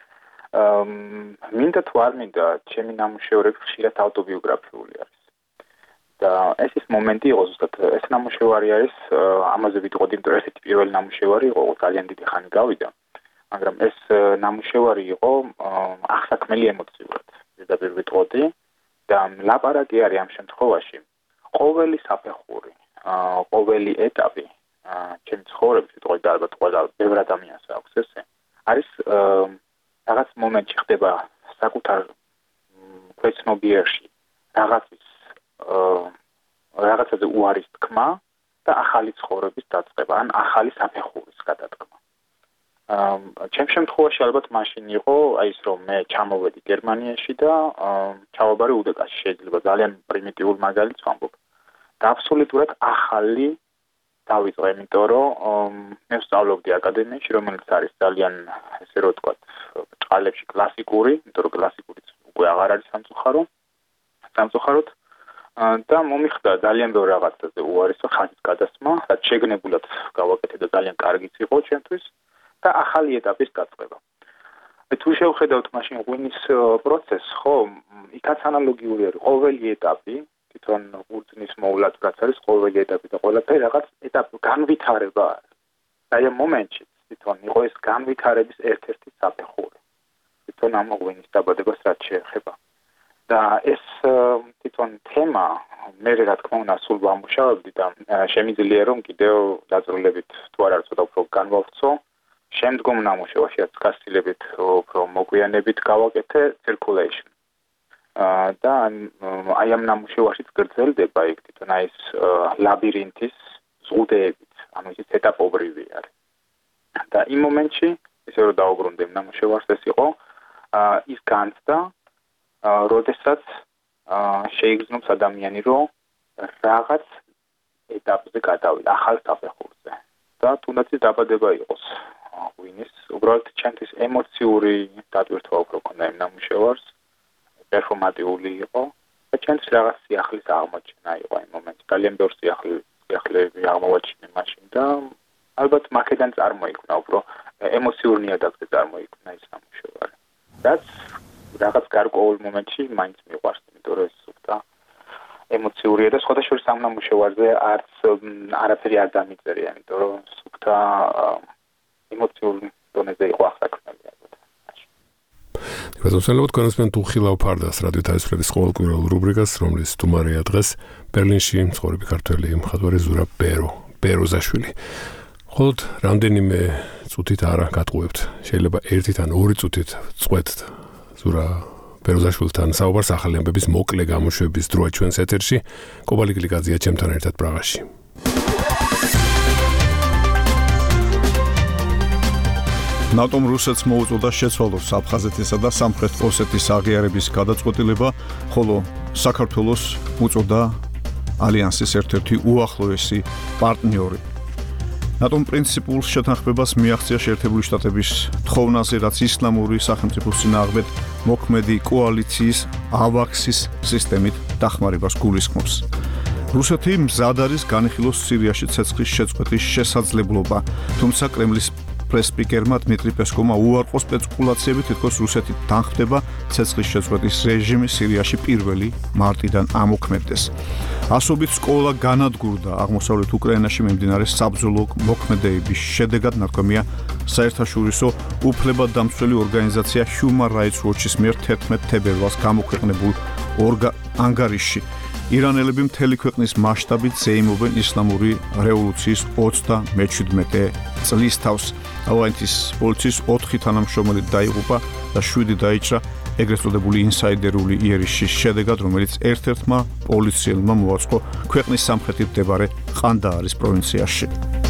მინდა თუ არ მინდა, ჩემი ნამუშევრები ხშირად ავტობიოგრაფიული არის. და ეს ის მომენტი იყო ზუსტად, ეს ნამუშევარი არის, ამაზე ვიტყოდი, იმიტომ რომ ესეთი პირველი ნამუშევარი იყო, ძალიან დიდი ხანი გავიდა. მაგრამ ეს ნამუშევარი იყო აღსაქმელი ემოციურად. ზედაპირ ვიტყოდი და ლაპარაკი არის ამ შემთხვევაში ყოველი საფეხური, ყოველი ეტაპი ჩემი ცხოვრების, ვიტყოდი და ალბათ ყველა ბევრ ადამიანს აქვს ესე, არის რაღაც მომენტში ხდება საკუთარ ქვეცნობიერში რაღაცაზე უარის თქმა და ახალი ცხოვრების დაწყება, ან ახალი საფეხურის გადადგმა. ჩემ შემთხვევაში ალბათ მაშინ იყო აი ის რომ მე ჩამოვედი გერმანიაში და ჩავაბარე უდეკაში, შეიძლება ძალიან პრიმიტიულ მაგალითს ვამბობ. და აბსოლუტურად ახალი დავიწყე, იმიტომ რომ მე ვსწავლობდი აკადემიაში, რომელიც არის ძალიან, ესე რომ ვთქვათ, წყალებში კლასიკური, იმიტომ რომ კლასიკურიც უკვე აღარ არის სამწუხაროდ. და მომიხდა ძალიან ბევრ რაღაცაზე უარესო ხანის გადასმა, რაც შეგნებულად გავაკეთე და ძალიან კარგიც იყო ჩემთვის და ახალი ეტაპის დაწყება. თუ შევხედავთ მაშინ ღვინის პროცესს, ხო, იქაც ანალოგიური არის ყოველი ეტაპი, თვითონ ღვინის მოვლად რაც არის ყოველი ეტაპი და ყველაფერი რაღაც ეტაპი განვითარება არის. აი ამ მომენტში თვითონ იყო ეს განვითარების ერთ-ერთი საფეხური. თვითონ ამ ღვინის დაბადებას რაც შეეხება. და ეს თვითონ თემა მე რა თქმა უნდა სულ ვამუშავებდი და შემიძლია რომ კიდევ დაწვრილებით თუ არა ცოტა უფრო განვავცო შემდგომ ნამუშევარში რაც გასილებით უფრო მოგვიანებით გავაკეთე circulation და აი ამ ნამუშევარშიც გრძელდება იქ თვითონ აი ეს ლაბირინთის ზღუდეებით, ანუ ის ეტაპობრივი არის. და იმ მომენტში ისე რომ დაუბრუნდე ნამუშევარს ეს იყო ის განცდა როდესაც შეიგრძნობს ადამიანი რომ რაღაც ეტაპზე გადავიდა ახალ საფეხურზე და თუნდაც დაბადება იყოს ღვინის უბრალოდ ჩემთვის ემოციური დატვირთვა უფრო ქონდა იმ ნამუშევარს პერფორმატიული იყო და ჩემთვის რაღაც სიახლის აღმოჩენა იყო იმ მომენტში ძალიან ბევრ სიახლეები აღმოვაჩინე მაშინ და ალბათ მაქედან წარმოიქმნა უფრო ემოციურ ნიადაგზე წარმოიქმნა ის ნამუშევარი რაც რაღაც გარკვეულ მომენტში მაინც მიყვარს, იმიტომ რომ ეს სუფთა ემოციურია და სხვადასხვა სამ ნამუშევარზე არაფერი არ დამიწერია, იმიტომ რომ სუფთა ემოციურ დონეზე იყო აღსაქმელი. Разумеется, კონსპენ თუ ხილავ ფარდას რადიო თავისუფლების ყოველკვირეულ რუბრიკას, რომლის სტუმარია დღეს ბერლინში მცხოვრები ქართველი მხატვარი ზურაბ ბეროზაშვილი. ხოლოდ რამდენიმე წუთით არა გატყუებთ. შეიძლება 1 ან 2 წუთით წყვეტთ ზურაბ ბეროზაშვილთან საუბარს ახალი ამბების მოკლე გამოშვების დროა ჩვენს ეთერში. კობალი გლიკაძია ჩემთან ერთად პრაღაში. ნატომ რუსეთს მოუწოდა შეცვალოს აფხაზეთისა და სამხრეთ ოსეთის აღიარების გადაწყვეტილება, ხოლო საქართველოს უწოდა ალიანსის ერთ-ერთი უახლოესი პარტნიორი. ნატომ პრინციპულ შეთანხმებას მიაღწია შეერთებული შტატების თხოვნაზე, რაც ისლამური სახელმწიფოს წინააღმდეგ მოქმედი კოალიციის ავაქსის სისტემით დახმარებას გულისხმობს. რუსეთი მზად არის განიხილოს სირიაში ცეცხლის შეწყვეტის შესაძლებლობა, თუმცა კრემლის პრეს-სპიკერმა დმიტრი პესკოვმა უარყო სპეცულაციები, თითქოს რუსეთი თანხმდება ცეცხლის შეწყვეტის რეჟიმი სირიაში 1 მარტიდან ამოქმედდეს. ასობით სკოლა განადგურდა აღმოსავლეთ უკრაინაში მიმდინარე საბრძოლო მოქმედებების შედეგად, ნათქვამია საერთაშორისო უფლებადამცველი ორგანიზაცია Human Rights Watch-ის მიერ 11 თებერვალს გამოქვეყნებულ ანგარიშში. ირანელები მთელი ქვეყნის მასშტაბით ზეიმობენ ისლამური რევოლუციის 37 წლის თავს. ავღანეთის პოლიციის 4 თანამშრომელი დაიღუპა და 7 დაიჭრა ეგრეთ წოდებული ინსაიდერული იერიშის შედეგად, რომელიც ერთ-ერთმა პოლიციელმა მოაწყო ქვეყნის სამხრეთით მდებარე ყანდაარის პროვინციაში.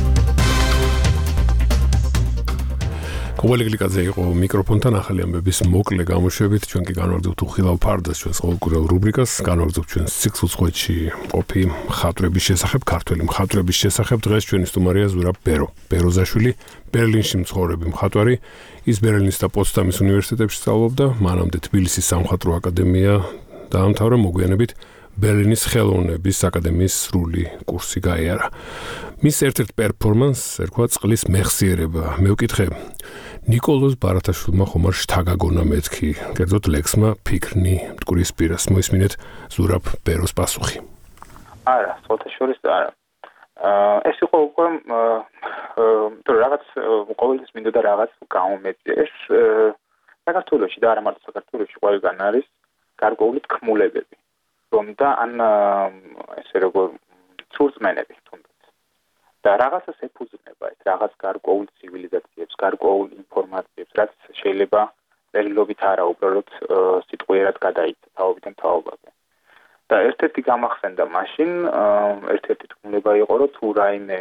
კოვალიგლიკაძე იყო მიკროფონთან ახალი ამბების მოკლე გამოშვებით. ჩვენ კი განვაგრძობთ უხილავ ფარდას ჩვენს ყოველკვირეულ რუბრიკას. განვაგრძობთ ჩვენს ციკლ-უცხოეთში ყოფი მხატვრების შესახებ, ქართველი მხატვრების შესახებ. დღეს ჩვენი სტუმარია ზურაბ ბეროზაშვილი, ბერლინში მცხოვრები მხატვარი. ის ბერლინის და პოცდამის უნივერსიტეტებში სწავლობდა, მანამდე თბილისის სამხატვრო აკადემია დაამთავრა, მოგვიანებით ბერლინის ხელოვნების აკადემიის სრული კურსი გაიარა. მის ერთ-ერთ პერფორმანსს ერქვა წყლის მეხსიერება. მე ვკითხე, ნიკოლოზ ბარათაშვილმა ხომ არ შთაგაგონა მეთქი, კერძოდ ლექსმა ფიქრნი მტკვრის პირას. მოისმინეთ ზურაბ ბეროს პასუხი. არა, სხვათა შორის არა. ეს იყო უკვე რაღაც ყოველთვის მინდოდა რაღაც გამომეწეს. საქართველოში და არა მარტო საქართველოში ყველგან არის გარკვეული თქმულებები. რომ და ან ესე როგორ ცურწმენები თუნდაც და რაღაცას ეფუძნება ეს რაღაც გარკვეულ ცივილიზაციებს, გარკვეულ ინფორმაციებს, რაც შეიძლება წერილობით არა უბრალოდ სიტყვიერად გადაიქცა თაობიდან თაობაზე. და ერთ-ერთი გამახსენდა მაშინ ერთ-ერთი თქმულება იყო, რომ თუ რაიმე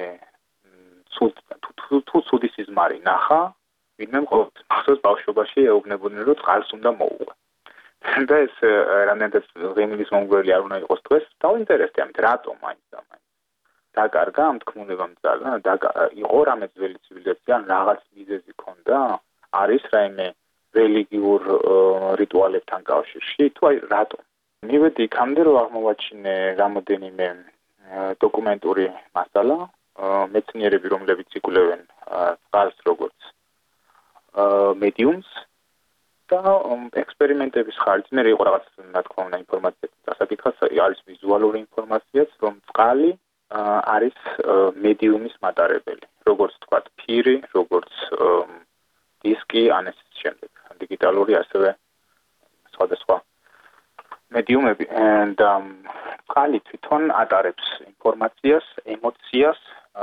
თუ ცუდი სიზმარი ნახა, ვინმე მახსოვს ბავშვობაში ეუბნებოდნენ, რომ წყალს უნდა მოუღო. და ეს რამდენადაც ღიმილის მომგვრელი არ უნდა იყოს დღეს, დაინტერესდი ამით, რატომ მაინც დაკარგა ამ თქმულებამ ძალა, იყო რამე ძველი ცივილიზაცია, რაღაც მიზეზი ქონდა, არის რაიმე რელიგიურ რიტუალებთან კავშირში, თუ აი რატომ. მივედი იქამდე, რომ აღმოვაჩინე რამოდენიმე დოკუმენტური მასალა, მეცნიერები, რომლებიც იკვლევენ წყალს როგორც მედიუმს და ექსპერიმენტების ხარჯზე მე იყო რაღაც რა თქმა უნდა ინფორმაცია დასაკითხած არის ვიზუალური ინფორმაციაც რომ წყალი არის მედიუმის მატარებელი როგორც თქვა ფირი როგორც დისკი ან ეს შემდეგ დიგიტალური ასევე სხვადასხვა მედიუმები და წყალი თვითონ ატარებს ინფორმაციას ემოციას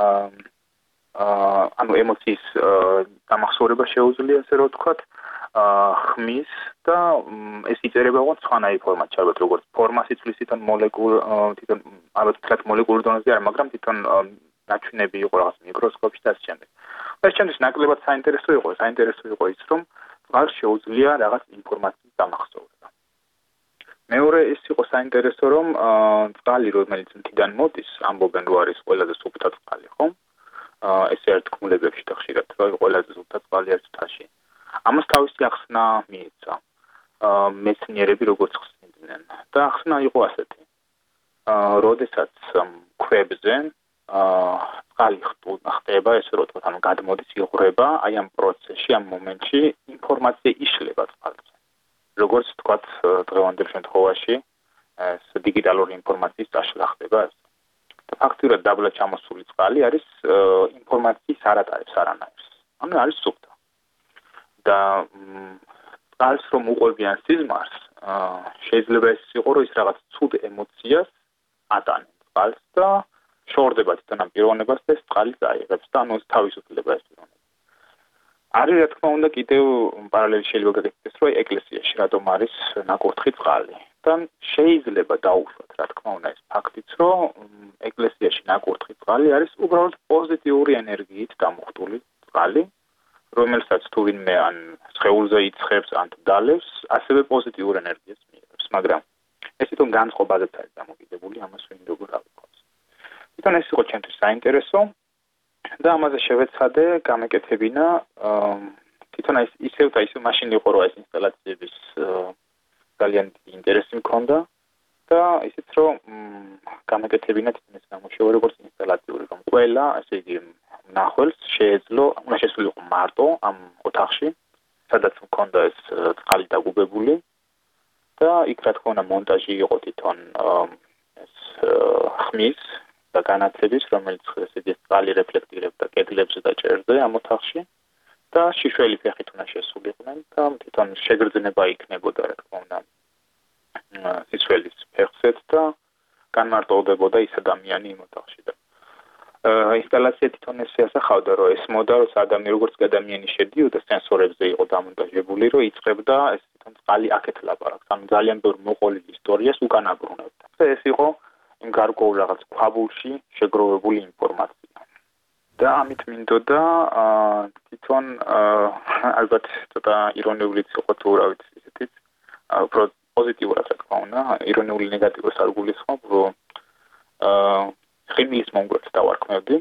ანუ ემოციის დამახსოვრება შეუძლია ასე რომ ვთქვათ ხმის და ეს იწერება როგორც სხვანაირი ფორმატში, ალბათ როგორც ფორმას იცვლის თვითონ თვითონ ალბათ თქვათ მოლეკულურ დონეზე არა, მაგრამ თვითონ ნაჩვენები იყო რაღაც მიკროსკოპში და ასე შემდეგ. ეს ჩემთვის ნაკლებად საინტერესო იყო ის, რომ წყალს შეუძლია რაღაც ინფორმაციის დამახსოვრება. მეორე ის იყო საინტერესო, რომ წყალი რომელიც მთიდან მოდის, ამბობენ რომ არის ყველაზე სუფთა წყალი, ხო? ეს ერთ თქმულებებში და ხშირად რომ ყველაზე სუფთა წყალი არის მთაში. ამას თავისი ახსნა მიეცა მეცნიერები როგორც ხსნიდნენ და ახსნა იყო ასეთი როდესაც ქვებზე წყალი ხდება ესე რომ თქვა ანუ გადმოდის იღვრება აი ამ პროცესში ამ მომენტში ინფორმაცია იშლება წყალზე როგორც თქვა დღევანდელ შემთხვევაში ეს დიგიტალური ინფორმაციის წაშლა ხდება და ფაქტურად დაბლა ჩამოსული წყალი არის ინფორმაციის არ ატარებს არანაირს ანუ არის სუფთა და წყალს რომ უყვებიან სიზმარს შეიძლება ეს იყოს რომ ის რაღაც ცუდ ემოციას ატანებს წყალს და შორდება თვითონ ამ პიროვნებას და ეს წყალი წაიღებს და ანუ თავისუფლება ეს პიროვნება არის რა თქმა უნდა კიდევ პარალელი შეიძლება გაკეთდეს რომ ეკლესიაში რატომ არის ნაკურთხი წყალი და შეიძლება დაუშვათ რა თქმა უნდა ეს ფაქტიც რომ ეკლესიაში ნაკურთხი წყალი არის უბრალოდ პოზიტიური ენერგიით დამუხტული წყალი რომელსაც თუ ვინმე ან სხეულზე იცხებს ან დალევს, ასევე პოზიტიურ ენერგიას მიიღებს, მაგრამ ეს თვითონ განწყობაზეც არის დამოკიდებული, ამას ვინ როგორ ავიწყოს. თვითონ ეს იყო ჩემთვის საინტერესო და ამაზე შევეცადე გამეკეთებინა თვითონ ისევ და ისევ მაშინ იყო რომ ეს ინსტალაციების ძალიან დიდი ინტერესი მქონდა და ისიც რომ გამეკეთებინა თითქმის ნამუშევარი როგორც ინსტალაციური, რომ ყველა, ესე იგი, მნახველს შეეძლო, უნდა შესულიყო მარტო ამ ოთახში, სადაც მქონდა ეს წყალი დაგუბებული და იქ რა თქმა უნდა მონტაჟი იყო თვითონ ეს ხმის და განათების, რომელიც ესე იგი წყალი რეფლექტირებდა კედლებზე და ჭერზე ამ ოთახში და შიშველი ფეხით უნდა შესულიყვნენ და თვითონ შეგრძნება იქნებოდა რა თქმა უნდა სიცველის ფეხზეც და განმარტოვდებოდა ის ადამიანი იმ ოთახში და ინსტალაცია თვითონ ესე ასახავდა რომ ესმოდა რომ ადამიანი როგორც ადამიანი შედიოდა სენსორებზე იყო დამონტაჟებული რომ იწყებდა ეს თვითონ წყალი აქეთ ლაპარაკს ანუ ძალიან ბევრ მოყოლილ ისტორიას უკან აბრუნებდა და ეს იყო იმ გარკვეულ რაღაც ქვაბულში შეგროვებული ინფორმაცია და ამით მინდოდა თვითონ ალბათ ცოტა ირონიულიც იყო თუ რა ვიცი ისეთიც პოზიტიურად რა თქმა უნდა ირონიული ნეგატიურს არ გულისხმობ რომ ხიმის მონგრეთს დავარქმევდი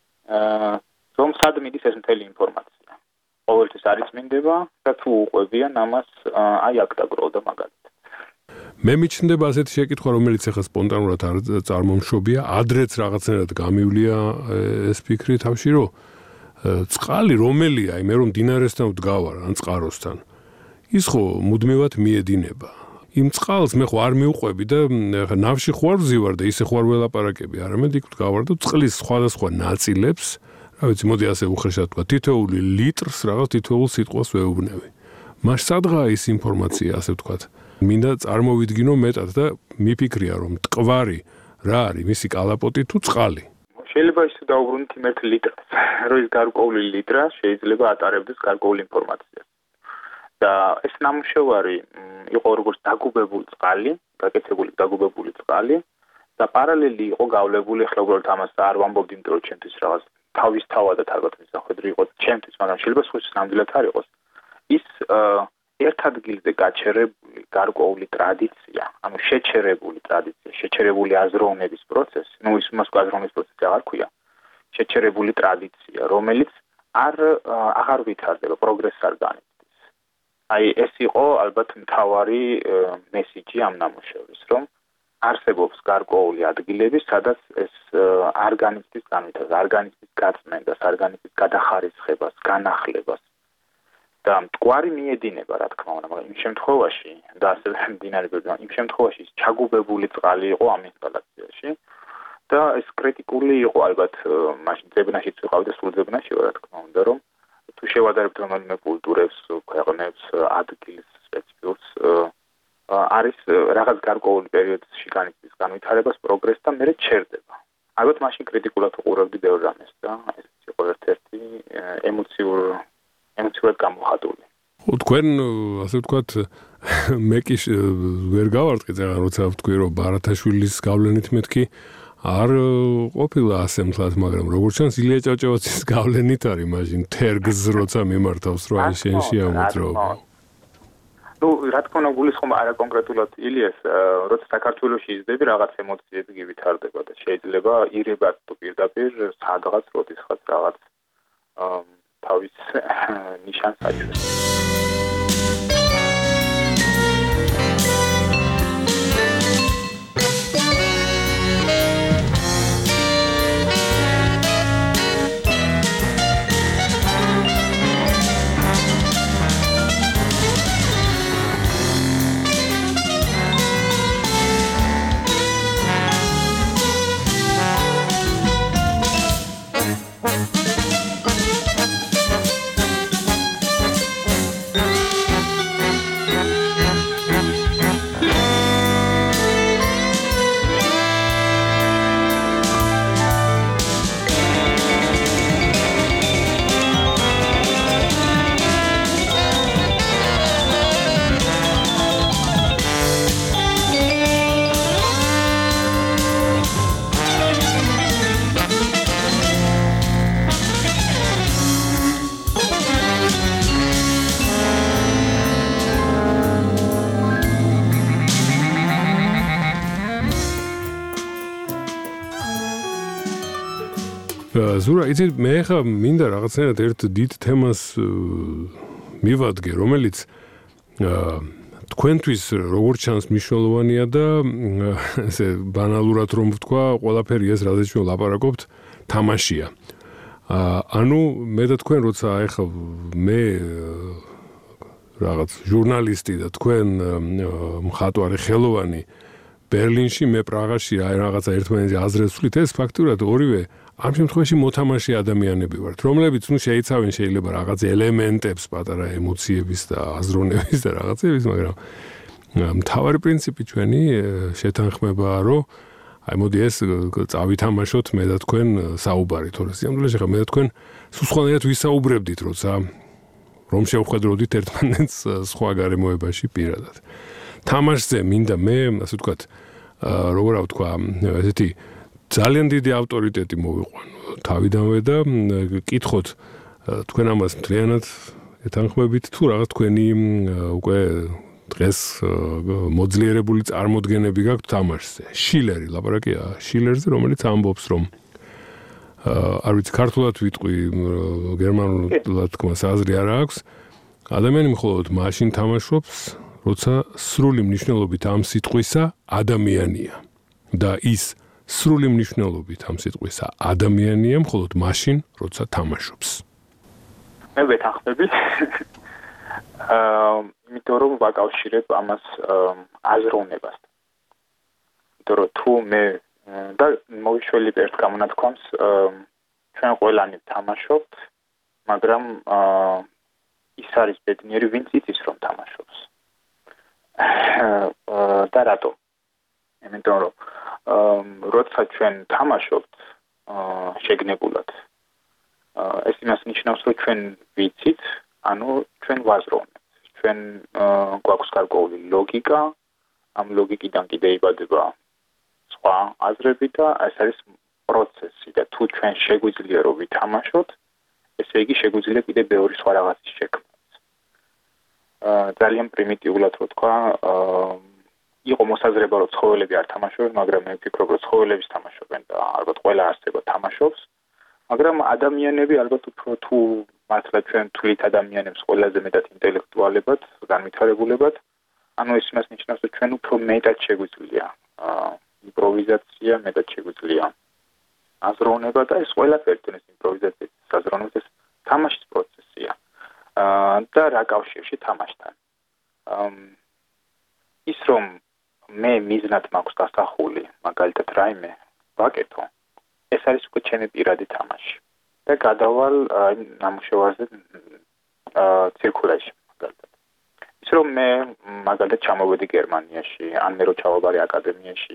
რომ სად მიდის ეს მთელი ინფორმაცია ყოველთვის არის მინდება და თუ უყვებიან ამას აი აქ დაგროვდა მაგალითად მე მიჩნდება ასეთი შეკითხვა რომელიც ახლა სპონტანურად არ წარმომშობია ადრეც რაღაცნაირად გამივლია ეს ფიქრი თავში რომ წყალი რომელია აი მე რომ დინარესთან ვდგავარ ან წყაროსთან ის ხო მუდმივად მიედინება იმ წყალს მე ხო არ მიუყვები და ნავში ხო არ ვზივარ და ისე ხო არ ველაპარაკები არამედ იქ ვდგავარ და წყლის სხვადასხვა ნაწილებს რა ვიცი მოდი ასე უხეშად თქვა თითოეული ლიტრს რაღაც თითოეულ სიტყვას ვეუბნები მას სადღაა ის ინფორმაცია ასე ვთქვათ მინდა წარმოვიდგინო მეტად და მიფიქრია რომ ტყვარი რა არის მისი კალაპოტი თუ წყალი შეიძლება ის დაუბრუნდეთ იმ 1 ლიტრს რომ ის გარკვეული ლიტრა შეიძლება ატარებდეს გარკვეულ ინფორმაციას და ეს ნამუშევარი იყო როგორც დაგუბებული წყალი, გაკეთებული დაგუბებული წყალი და პარალელი იყო გავლებული ახლა უბრალოდ ამას არ ვამბობდი იმიტომ რომ ჩემთვის რაღაც თავისთავადად ალბათ მისახვედრი იყო ჩემთვის, მაგრამ შეიძლება სხვისთვის ნამდვილად არ იყოს. ის ერთ ადგილზე გაჩერებული გარკვეული ტრადიცია, ანუ შეჩერებული ტრადიცია, შეჩერებული აზროვნების პროცესი, ну ის მას აზროვნების პროცესი აღარ ქვია. შეჩერებული ტრადიცია, რომელიც აღარ ვითარდება, პროგრესს არ განიცდის. აი ეს იყო ალბათ მთავარი მესიჯი ამ ნამუშევრის, რომ არსებობს გარკვეული ადგილები, სადაც ეს არ განიცდის განვითარებას, არ განიცდის გაწმენდას, არ განიცდის გადახარისხებას, განახლებას. და მტკვარი მიედინება, რა თქმა უნდა, მაგრამ იმ შემთხვევაში და ასევე მდინარეებიდან, იმ შემთხვევაში ის ჩაგუბებული წყალი იყო ამ ინსტალაციაში და ეს კრიტიკული იყო ალბათ მაშინ ძებნაშიც ვიყავდა სულ ძებნაში, რა თქმა უნდა, რომ თუ შევადარებთ რომელიმე კულტურებს, ქვეყნებს, ადგილს სპეციფიკურს არის რაღაც გარკვეული პერიოდში განიცდის განვითარებას, პროგრესს და მერე ჩერდება. ალბათ მაშინ კრიტიკულად უყურებდი ბევრ რამეს და ეს იყო ერთ-ერთი ემოციურად გამოხატული. თქვენ ასე ვთქვათ მე კი ვერ გავარტყი წეგან როცა ვთქვი რომ ბარათაშვილის გავლენით მეთქი არ ყოფილა ასე მთლად, მაგრამ როგორც ჩანს ილია ჭავჭავაძის გავლენით არის მაშინ თერგს როცა მიმართავს რომ აი შენში ამოძრაობა. ну, რა თქმა უნდა, გულისხმობა არა კონკრეტულად ილიას, როცა საქართველოში იზრდები, რაღაც ემოციები გივითარდება და შეიძლება ირებად თუ პირდაპირ სადღაც როდისღაც რაღაც თავის ნიშანს აჩვენოს. ზურა, იცი მე ხა მინდა რაღაცნაირად ერთ დიდ თემას მივადგე, რომელიც თქვენთვის როგორც ჩანს მნიშვნელოვანია და ესე ბანალურად რომ ვთქვა, ყველაფერი ეს რაზეც ჩვენ ვლაპარაკობთ, თამაშია. ანუ მე და თქვენ როცა ეხლა მე რაღაც ჟურნალისტი და თქვენ მხატვარი ხელოვანი ბერლინში, მე პრაღაში რაღაცა ერთმანეთზე აზრებს ვთვლით, ეს ფაქტურად ორივე ამ შემთხვევაში მოთამაშე ადამიანები ვართ, რომლებიც შეიცავენ შეიძლება რაღაც ელემენტებს, პატარა ემოციების და აზროვნების და რაღაცების, მაგრამ მთავარი პრინციპი ჩვენი შეთანხმებაა, რომ აი მოდი ეს წავითამაშოთ მე და თქვენ საუბარი, თორე სიამოვნებაში ხა მე და თქვენ სულ სხვანაირად ვისაუბრებდით, როცა რომ შევხვედროდით ერთმანეთს სხვა გარემოებაში პირადად. თამაშზე მინდა მე, ასე ვთქვათ, როგორ ავთქვა, ესეთი ძალიან დიდი ავტორიტეტი მოვიყვანო თავიდანვე და კითხოთ თქვენ ამას მთლიანად ეთანხმებით თუ რაღაც თქვენი უკვე დღეს მოძლიერებული წარმოდგენები გაქვთ თამაშზე. შილერი, ლაპარაკია შილერზე, რომელიც ამბობს, რომ არ ვიცი, ქართულად ვიტყვი, გერმანულად თქმას აზრი არ აქვს. ადამიანი მხოლოდ მაშინ თამაშობს, როცა სრული მნიშვნელობით ამ სიტყვისა ადამიანია. და ის სრული მნიშვნელობით ამ სიტყვისა ადამიანია მხოლოდ მაშინ, როცა თამაშობს. მე ვეთანხმები. იმიტომ რომ ვაკავშირებ ამას აზროვნებასთან. იმიტომ რომ თუ მე და მოვიშველებ ერთ გამონათქვამს, ჩვენ ყველანი თამაშობთ, მაგრამ ის არის ბედნიერი, ვინც იცის რომ თამაშობს. და რატომ? იმიტომ რომ როცა ჩვენ თამაშობთ შეგნებულად, ეს იმას ნიშნავს, რომ ჩვენ ვიცით, ანუ ჩვენ ვაზროვნებთ. ჩვენ გვაქვს გარკვეული ლოგიკა, ამ ლოგიკიდან კიდე იბადება სხვა აზრები და ეს არის პროცესი და თუ ჩვენ შეგვიძლია რომ ვითამაშოთ, ესე იგი შეგვიძლია კიდე ბევრი სხვა რაღაცის შექმნაც. ძალიან პრიმიტიულად რო თქვა, იყო მოსაზრება რომ ცხოველები არ თამაშობენ, მაგრამ მე ვფიქრობ რომ ცხოველების თამაშობენ და ალბათ ყველა არსება თამაშობს, მაგრამ ადამიანები ალბათ უფრო თუ მართლა ჩვენ თვლით ადამიანებს ყველაზე მეტად ინტელექტუალებად, განვითარებულებად, ანუ ეს იმას ნიშნავს რომ ჩვენ უფრო მეტად შეგვიძლია იმპროვიზაცია, მეტად შეგვიძლია აზროვნება და ეს ყველაფერი ეს იმპროვიზაციის აზროვნება ეს თამაშის პროცესია. და რა კავშირში თამაშთან. ის რომ მე მიზნად მაქვს გასახული, მაგალითად რაიმე ვაკეთო, ეს არის უკვე ჩემი პირადი თამაში. და გადავალ ნამუშევარზე ცირკულაში მაგალითად. ის რომ მე მაგალითად ჩამოვედი გერმანიაში, ან მე რო ჩავაბარე აკადემიაში,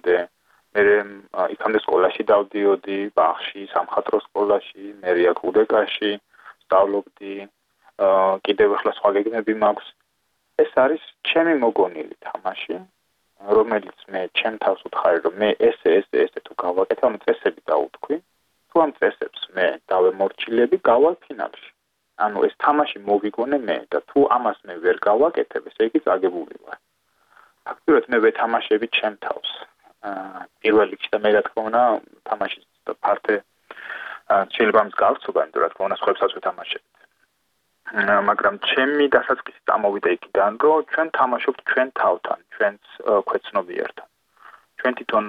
იქამდე სკოლაში დავდიოდი, ბაღში, სამხატვრო სკოლაში, მე აქ უდეკაში სწავლობდი, კიდევ ახლა სხვა გეგმები მაქვს. ეს არის ჩემი მოგონილი თამაში, რომელიც მე ჩემ თავს ვთხარი, რომ მე ესე თუ გავაკეთე, ამ წესები დავუთქვი. თუ ამ წესებს მე დავემორჩილები, გავალ ფინალში. ანუ ეს თამაში მოვიგონე მე და თუ ამას მე ვერ გავაკეთებ, ესე იგი წაგებული ვარ. ფაქტობრივად მე ვეთამაშები ჩემ თავს. პირველ რიგში და მე რა თქმა უნდა, თამაშის ფართე შეიძლება ამის გავცობა, იმიტომ რა თქმა უნდა, სხვებსაც ვეთამაშებთ. მაგრამ ჩემი დასაწყისი წამოვიდა იქიდან, რომ ჩვენ თამაშობთ ჩვენ თავთან, ჩვენს ქვეცნობიერთან. ჩვენ თვითონ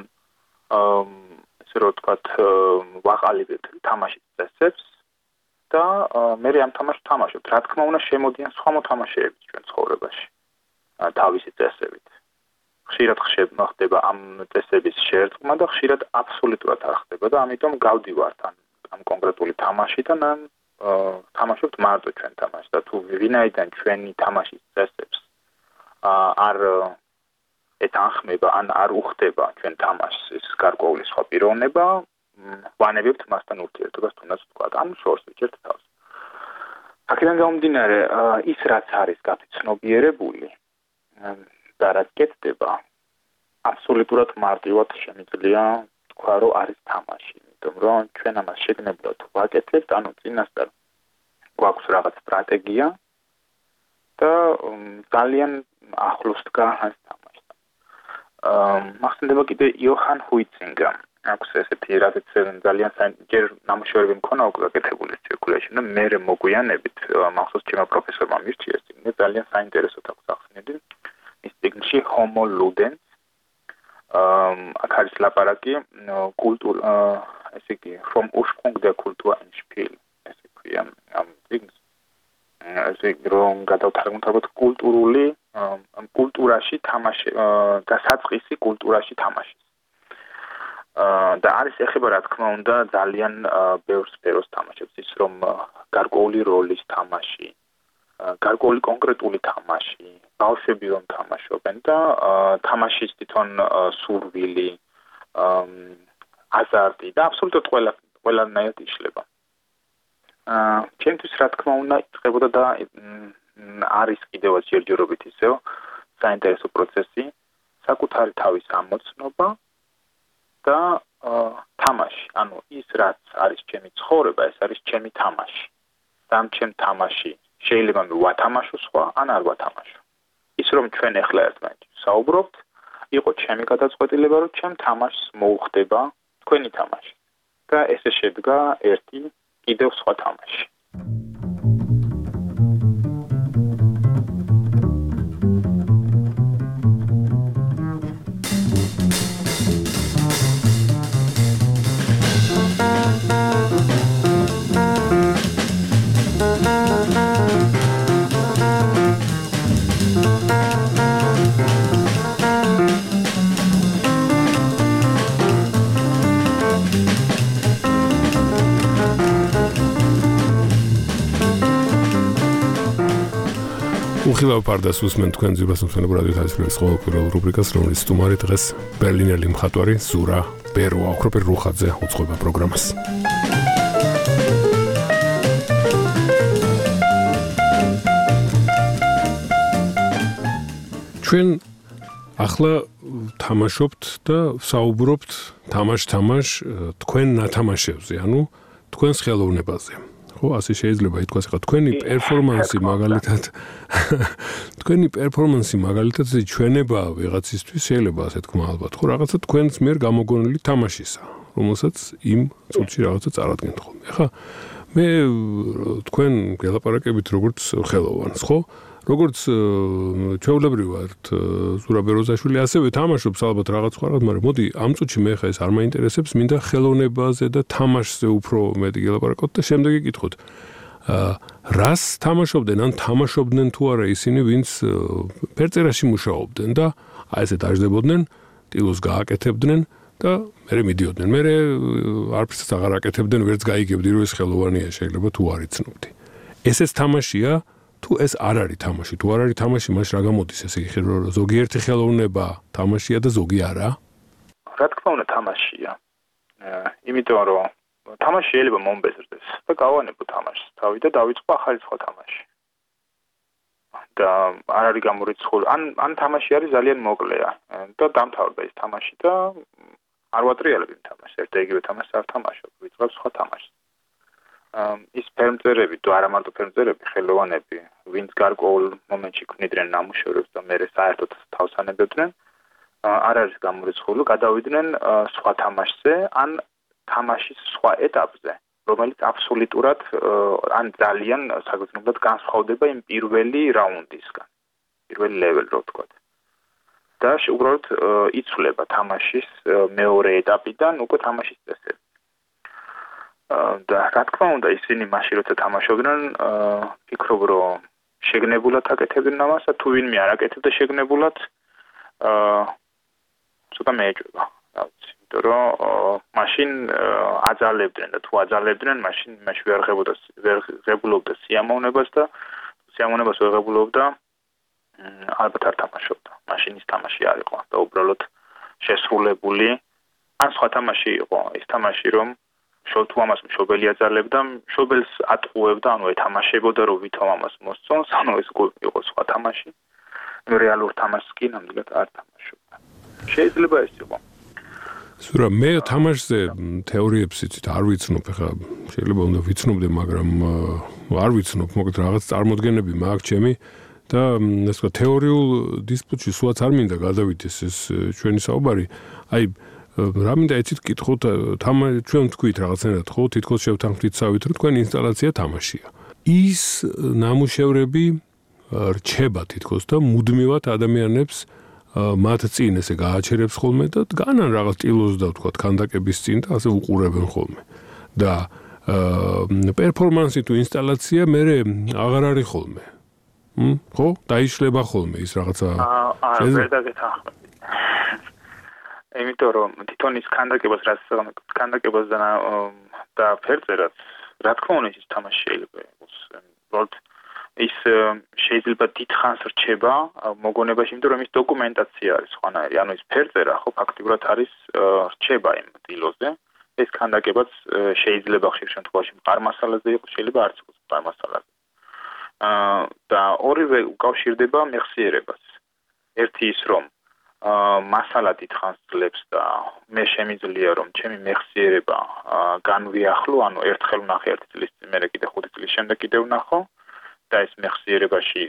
ესე რომ ვთქვათ, ვაყალიბებთ თამაშის წესებს და მე ამ თამაშს თამაშობთ. რა თქმა უნდა, შემოდიან სხვა მოთამაშეები ჩვენ ცხოვრებაში. თავისი წესებით. ხშირად ხდება ამ წესების შერწყმა და ხშირად აბსოლუტურად არ ხდება და ამიტომ გავდივართ ამ კონკრეტული თამაშიდან ან თამაშობთ მარტო ჩვენ თამაშს და თუ ვინაიდან ჩვენი თამაშის წესებს არ ეთანხმება ან არ უხდება ჩვენ თამაშს ეს გარკვეული სხვა პიროვნება, ვანებებთ მასთან ურთიერთობას თუნდაც ვთქვათ, ან შორს ვიჭერთ თავს. აქედან გამომდინარე, ის რაც არის გაცნობიერებული და რაც კეთდება, აბსოლუტურად მარტივად შემიძლია თქვა, რომ არის თამაში, იმიტომ რომ ჩვენ ამას შეგნებულად ვაკეთებთ, ანუ წინასწარ გვაქვს რაღაც სტრატეგია და ძალიან ახლოს დგა ამ თამაშთან. მახსენდება კიდე იოჰან ჰუიცინგა. აქვს ესეთი რაღაც ძალიან ჯერ ნამუშევრები მქონა უკვე გაკეთებული ცირკულაში და მე მოგვიანებით მახსოვს ჩემო პროფესორმა მირჩიეს, ძალიან საინტერესო აქვს ახსნილი. ში homo ludens აქ არის ლაპარაკი კულტურ ესე იგი from Ursprung der Kultur ein Spiel ესე ქვია ამ ძიგნს ესე რომ გადავთარგმნოთ კულტურული კულტურაში თამაში და საწყისი კულტურაში თამაშის და არის ეხება რა თქმა უნდა ძალიან ბევრ სფეროს თამაშებს ის რომ გარკვეული როლის თამაში გარკვეული კონკრეტული თამაში ბავშვები რომ თამაშობენ და თამაშის თვითონ სურვილი აზარტი და აბსოლუტურად ყველანაირად იშლება ჩემთვის რა თქმა უნდა იწყებოდა და არის კიდევაც ჯერჯერობით ისევ საინტერესო პროცესი საკუთარი თავის ამოცნობა და თამაში ანუ ის რაც არის ჩემი ცხოვრება ეს არის ჩემი თამაში და ამ ჩემ თამაში შეიძლება მე ვათამაშო სხვა ან არ ვათამაშო ის რომ ჩვენ ახლა ერთმანეთს საუბრობთ იყო ჩემი გადაწყვეტილება რომ ჩემ თამაშს მოუხდება თქვენი თამაში და ესე შედგა ერთი კიდევ სხვა თამაში უხილავ პარდას უსმენ თქვენ ძირას მსმენელო რადიო თავისუფლების ყოველკვირეულ რუბრიკას რომელიც სტუმარი დღეს ბერლინელი მხატვარი ზურა ბეროა ოქროპირ რუხაძე უძღვება პროგრამას ჩვენ ახლა თამაშობთ და საუბრობთ თამაშ თქვენ ნათამაშებზე ანუ თქვენს ხელოვნებაზე ხო ასე შეიძლება ითქვას ხა თქვენი პერფორმანსი მაგალითად ჩვენება ვიღაცისთვის შეიძლება ასე თქვა ალბათ ხო რაღაცა თქვენს მიერ გამოგონილი თამაშისა რომელსაც იმ წუთში რაღაცა წარადგენთ ხოლმე ხა მე თქვენ გელაპარაკებით როგორც ხელოვანს ხო როგორც ჩვეულებრივად ზურა ბეროზაშვილი ასევე თამაშობს ალბათ რაღაც სხვა მაგრამ მოდი ამ წუთში მე ხა ეს არ მაინტერესებს მინდა ხელოვნებაზე და თამაშზე უფრო მეტი გელაპარაკოთ და შემდეგი კითხოთ რას თამაშობდნენ ან თამაშობდნენ თუ არა ისინი ვინც ფერწერაში მუშაობდნენ და აი ესეთ აждდებოდნენ ტილოს გააკეთებდნენ და მე მიდიოდნენ მე არაფერს აღარ აკეთებდნენ ვერც გაიგებდი რომ ეს ხელოვანია შეიძლება თუ არ იცნობდი ესეც თამაშია თუ ეს არ არის თამაში თუ არ არის თამაში მაშ რა გამოდის ესე იგი რომ ზოგიერთი ხელოვნება თამაშია და ზოგი არა რა თქმა უნდა თამაშია იმიტომ რომ თამაში შეიძლება მომბეზრდეს და გავანებო თამაშს თავი და დავიწყო ახალი სხვა თამაში და არ არის გამორიცხული ან თამაში არის ძალიან მოკლეა და დამთავრდა ეს თამაში და არ ვატრიალებ იმ თამაშს ერთ იგივე თამაშს არ თამაშობ ვიწყებ სხვა თამაშს ის ფერმწერები თუ არა მარტო ფერმწერები ხელოვანები ვინც გარკვეულ მომენტში ქმნიდნენ ნამუშევრებს და მერე საერთოდ თავსანებებდნენ არ არის გამორიცხული გადავიდნენ სხვა თამაშზე ან თამაშის სხვა ეტაპზე რომელიც აბსოლუტურად ან ძალიან საგრძნობლად განსხვავდება იმ პირველი რაუნდისგან პირველი ლეველი რო ვთქვათ და უბრალოდ იცვლება თამაშის მეორე ეტაპიდან უკვე თამაშის წესები და რა თქმა უნდა ისინი მაშინ როცა თამაშობდნენ ფიქრობ რომ შეგნებულად აკეთებდნენ ამას და თუ ვინმე არ აკეთებდა შეგნებულად ცოტა მეეჭვება რაღაც იმიტომ რომ მაშინ აძალებდნენ და თუ აძალებდნენ მაშინ ვერ ღებულობდა სიამოვნებას და სიამოვნებას ვერ ღებულობდა ალბათ არ თამაშობდა მაშინ ის თამაში არ იყო და უბრალოდ შესრულებული ან სხვა თამაში იყო ის თამაში რომ თუ ამას მშობელი აძალებდა, მშობელს ატყუებდა, ანუ ეთამაშებოდა, რომ ვითომ ამას მოსწონს, ანუ ეს იყო სხვა თამაში. რეალურ თამაშს კი ნამდვილად არ თამაშობდა. შეიძლება ეს იყო. ზურა მე თამაშზე თეორიებს იცით, არ ვიცნობ, ხა შეიძლება უნდა ვიცნობდე, მაგრამ არ ვიცნობ, მოკლედ რაღაც წარმოდგენები მაქვს ჩემი და ასე ვთქვათ, თეორიულ დისპუტში სულაც არ მინდა გადავიდეს ეს ჩვენი საუბარი. აი რა მინდა ეცით კითხოთ ჩვენ თქვით რაღაცნაირად ხო თითქოს შევთანხმდით რომ თქვენი ინსტალაცია თამაშია ის ნამუშევრები რჩება თითქოს და მუდმივად ადამიანებს მათ წინ ესე გააჩერებს ხოლმე და დგანან რაღაც ტილოს და თქვა ქანდაკების წინ და ასე უყურებენ ხოლმე. და პერფორმანსი თუ ინსტალაცია მე აღარ არის ხოლმე. ხო? დაიშლება ხოლმე ის რაღაცა. ვერ დაგეთანხმები. იმიტომ რომ თვითონ ის ქანდაკებას ქანდაკებას და ფერწერას რა თქმა უნდა ის თამაში შეიძლება იყოს. უბრალოდ ის შეიძლება დიდხანს რჩება მოგონებაში, იმიტომ რომ ის დოკუმენტაცია არის სხვანაირი. ანუ ის ფერწერა ხო ფაქტიურად არის რჩება იმ ტილოზე. ეს ქანდაკებაც შეიძლება ხშირ შემთხვევაში მყარ მასალაზე იყოს, შეიძლება არც იყოს მყარ მასალაზე. და ორივე უკავშირდება მეხსიერებას. ერთი ის რომ მასალა დიდხანს ძლებს და მე შემიძლია რომ ჩემი მეხსიერება განვიახლო, ანუ ერთხელ ვნახე 1 წლის წინ, მერე კიდე 5 წლის შემდეგ კიდევ ვნახო და ეს მეხსიერებაში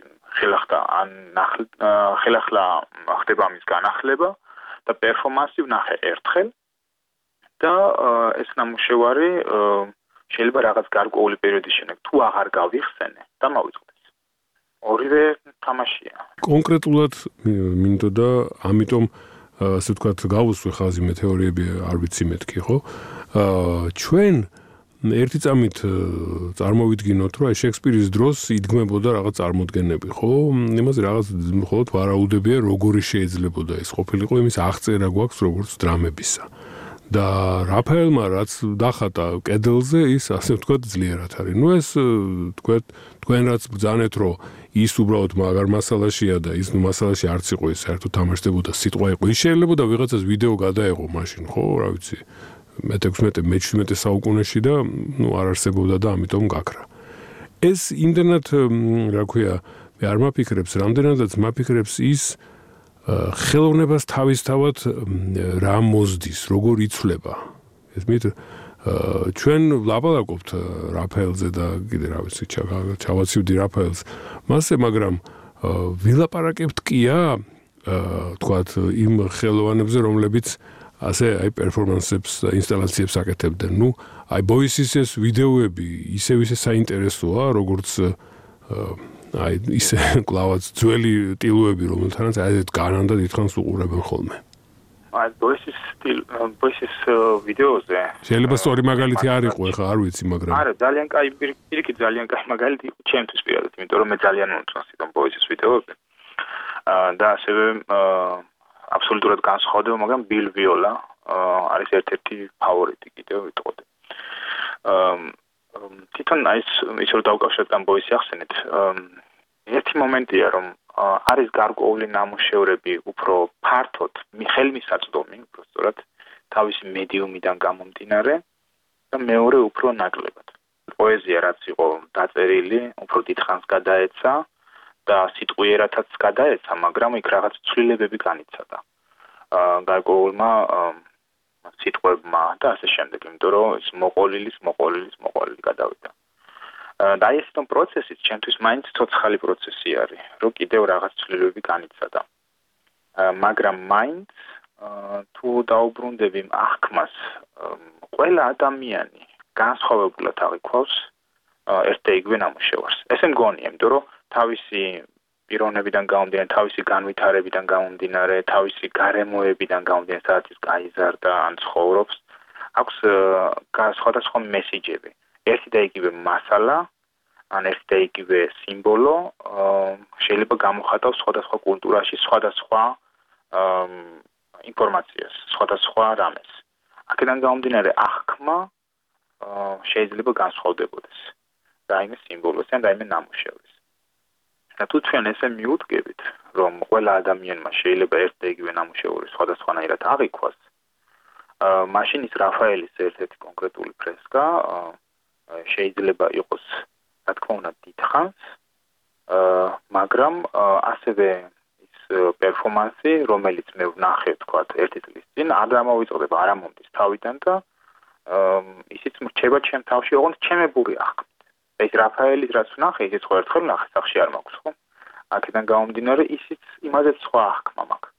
ხელახლა ხდება ამის განახლება და პერფორმანსი ვნახე ერთხელ და ეს ნამუშევარი შეიძლება რაღაც გარკვეული პერიოდის შემდეგ თუ აღარ გავიხსენე და მოვიწყდეს. ორივე თამაშია. კონკრეტულად მინდოდა ამიტომ ასე ვთქვათ გავუსვი ხაზი მე თეორიები არ ვიცი მეთქი ხო? ჩვენ ერთი წამით წარმოვიდგინოთ რომ შექსპირის დროს იდგმებოდა რაღაც წარმოდგენები ხო? იმაზე რაღაც მხოლოდ ვარაუდებია როგორი შეიძლებოდა ეს ყოფილიყო, იმის აღწერა გვაქვს როგორც დრამებისა. და რაფაელმა რაც დახატა კედელზე ის ასე ვთქვათ ძლიერად არის. ნუ ეს თქვენ რაც ბრძანეთ რომ ის უბრალოდ მაგარ მასალაშია და ის ნუ მასალაში არც იყო ეს საერთოდ თამაშდებოდა სიტყვა იყო. ის შეიძლება და ვიღაცას ვიდეო გადაეღო მაშინ ხო რა ვიცი მე-16 მე-17 საუკუნეში და ნუ არ არსებობდა და ამიტომ გაქრა. ეს იმდენად რა ქვია მე არ მაფიქრებს რამდენადაც მაფიქრებს ის ხელოვნებას თავისთავად რა მოსდის, როგორ იცვლება. ესმით ჩვენ ვლაპარაკობთ რაფაელზე და კიდე რა ვიცი ჩავაცივდი რაფაელს. მასე მაგრამ ვილაპარაკებთ კია თქვათ იმ ხელოვანებზე რომლებიც ასე აი პერფორმანსებს და ინსტალაციებს აკეთებდნენ. ნუ აი ბოისის ეს ვიდეოები ისევ საინტერესოა როგორც აი ისე კლავაც ძველი ტილოები რომელთანაც აი ეს განან და დიდხანს უყურებენ ხოლმე. აი ბოისის ვიდეოზე შეიძლება სწორი მაგალითი არ იყო ეხა არ ვიცი მაგრამ არა ძალიან კაი პირიქით ძალიან კაი მაგალითი იყო ჩემთვის პირადად იმიტომ რომ მე ძალიან მომწონს თვითონ ბოისის ვიდეოები და ასევე აბსოლუტურად განსხვავდება მაგრამ ბილ ვიოლა არის ერთ-ერთი ფავორიტი კიდევ ვიტყოდი თვითონ ის რომ დავკავშიროთ ამ ბოისი ახსენეთ ერთი მომენტია რომ არის გარკვეული ნამუშევრები უფრო ფართოდ ხელმისაწვდომი უბრალოდ თავისი მედიუმიდან გამომდინარე და მეორე უფრო ნაკლებად პოეზია რაც იყო დაწერილი უფრო დიდხანს გადაეცა და სიტყვიერათაც გადაეცა მაგრამ იქ რაღაც ცვლილებები განიცადა გარკვეულმა სიტყვებმა და ასე შემდეგ იმიტომ რომ ის მოყოლილი გადავიდა და ეს თვითონ პროცესიც ჩემთვის მაინც ცოცხალი პროცესი არის რომ კიდევ რაღაც ცვლილებები განიცადა მაგრამ მაინც თუ დაუბრუნდები აღქმას ყველა ადამიანი განსხვავებულად აღიქვავს ერთ და იგივე ნამუშევარს ესე მგონია იმიტომ რომ თავისი პიროვნებიდან გამომდინარე თავისი განვითარებიდან გამომდინარე თავისი გარემოებიდან გამომდინარე სადაც ის გაიზარდა ან ცხოვრობს აქვს სხვადასხვა მესიჯები ერთი და იგივე მასალა ან ერთი და იგივე სიმბოლო შეიძლება გამოხატავს სხვადასხვა კულტურაში სხვადასხვა ინფორმაციას სხვადასხვა რამეს აქედან გამომდინარე აღქმა შეიძლება განსხვავდებოდეს რაიმე სიმბოლოსი ან რაიმე ნამუშევრის და თუ ჩვენ ესე მიუდგებით რომ ყველა ადამიანმა შეიძლება ერთ და იგივე ნამუშევარი სხვადასხვანაირად აღიქვას მაშინ ის რაფაელის ერთ-ერთი კონკრეტული ფრესკა შეიძლება იყოს რა თქმა უნდა დიდხანს მაგრამ ასევე ის პერფორმანსი რომელიც მე ვნახე თქვა ერთი წლის წინ არ დამოვიწყდება არ ამომდის თავიდან და ისიც მრჩება ჩემ თავში ოღონდ ჩემებული აღქმით ეს რაფაელის რაც ვნახე ისიც ხო ერთხელ ვნახე სახში არ მაქვს ხო აქედან გამომდინარე ისიც იმაზეც სხვა აღქმა მაქვს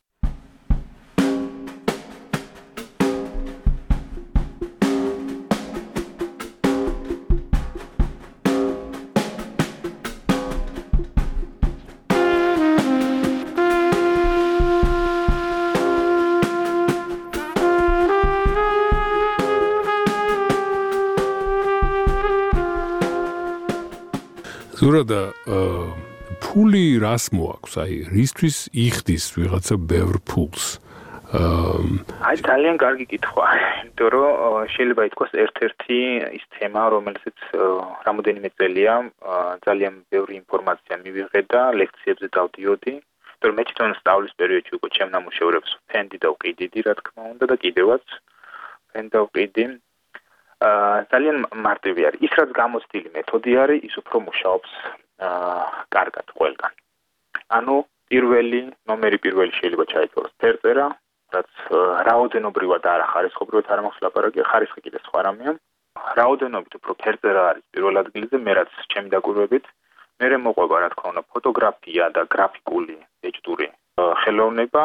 ზურადა ფული რას მოაქვს? აი, რისთვის იხდის ვიღაცა ბევრ ფულს? აი, ძალიან კარგი კითხვა. იმიტომ რომ შეიძლება ითქვას ერთ-ერთი ის თემა, რომელზეც რამოდენიმე წელია ძალიან ბევრი ინფორმაცია მივიღე და ლექციებზე დავდიოდი. იმიტომ რომ მე თვითონ სწავლის პერიოდში უკვე ჩემ ნამუშევრებს ფენდი და ვყიდიდი, რა თქმა უნდა, და კიდევაც ფენდი და ვყიდი. ძალიან მარტივი არის. ის რაც გამოცდილი მეთოდი არის, ის უფრო მუშაობს კარგად ყველგან. ანუ ნომერი პირველი შეიძლება ჩაითვალოს ფერწერა, რაც რაოდენობრივად არა ხარისხობრივად არ მაქვს ლაპარაკი, ხარისხი კიდე სხვა რამეა. რაოდენობით უფრო ფერწერა არის პირველ ადგილზე, მე რაც ჩემი დაკვირვებით, მერე მოყვება რა თქმა უნდა ფოტოგრაფია და გრაფიკული დიჯიტური ხელოვნება,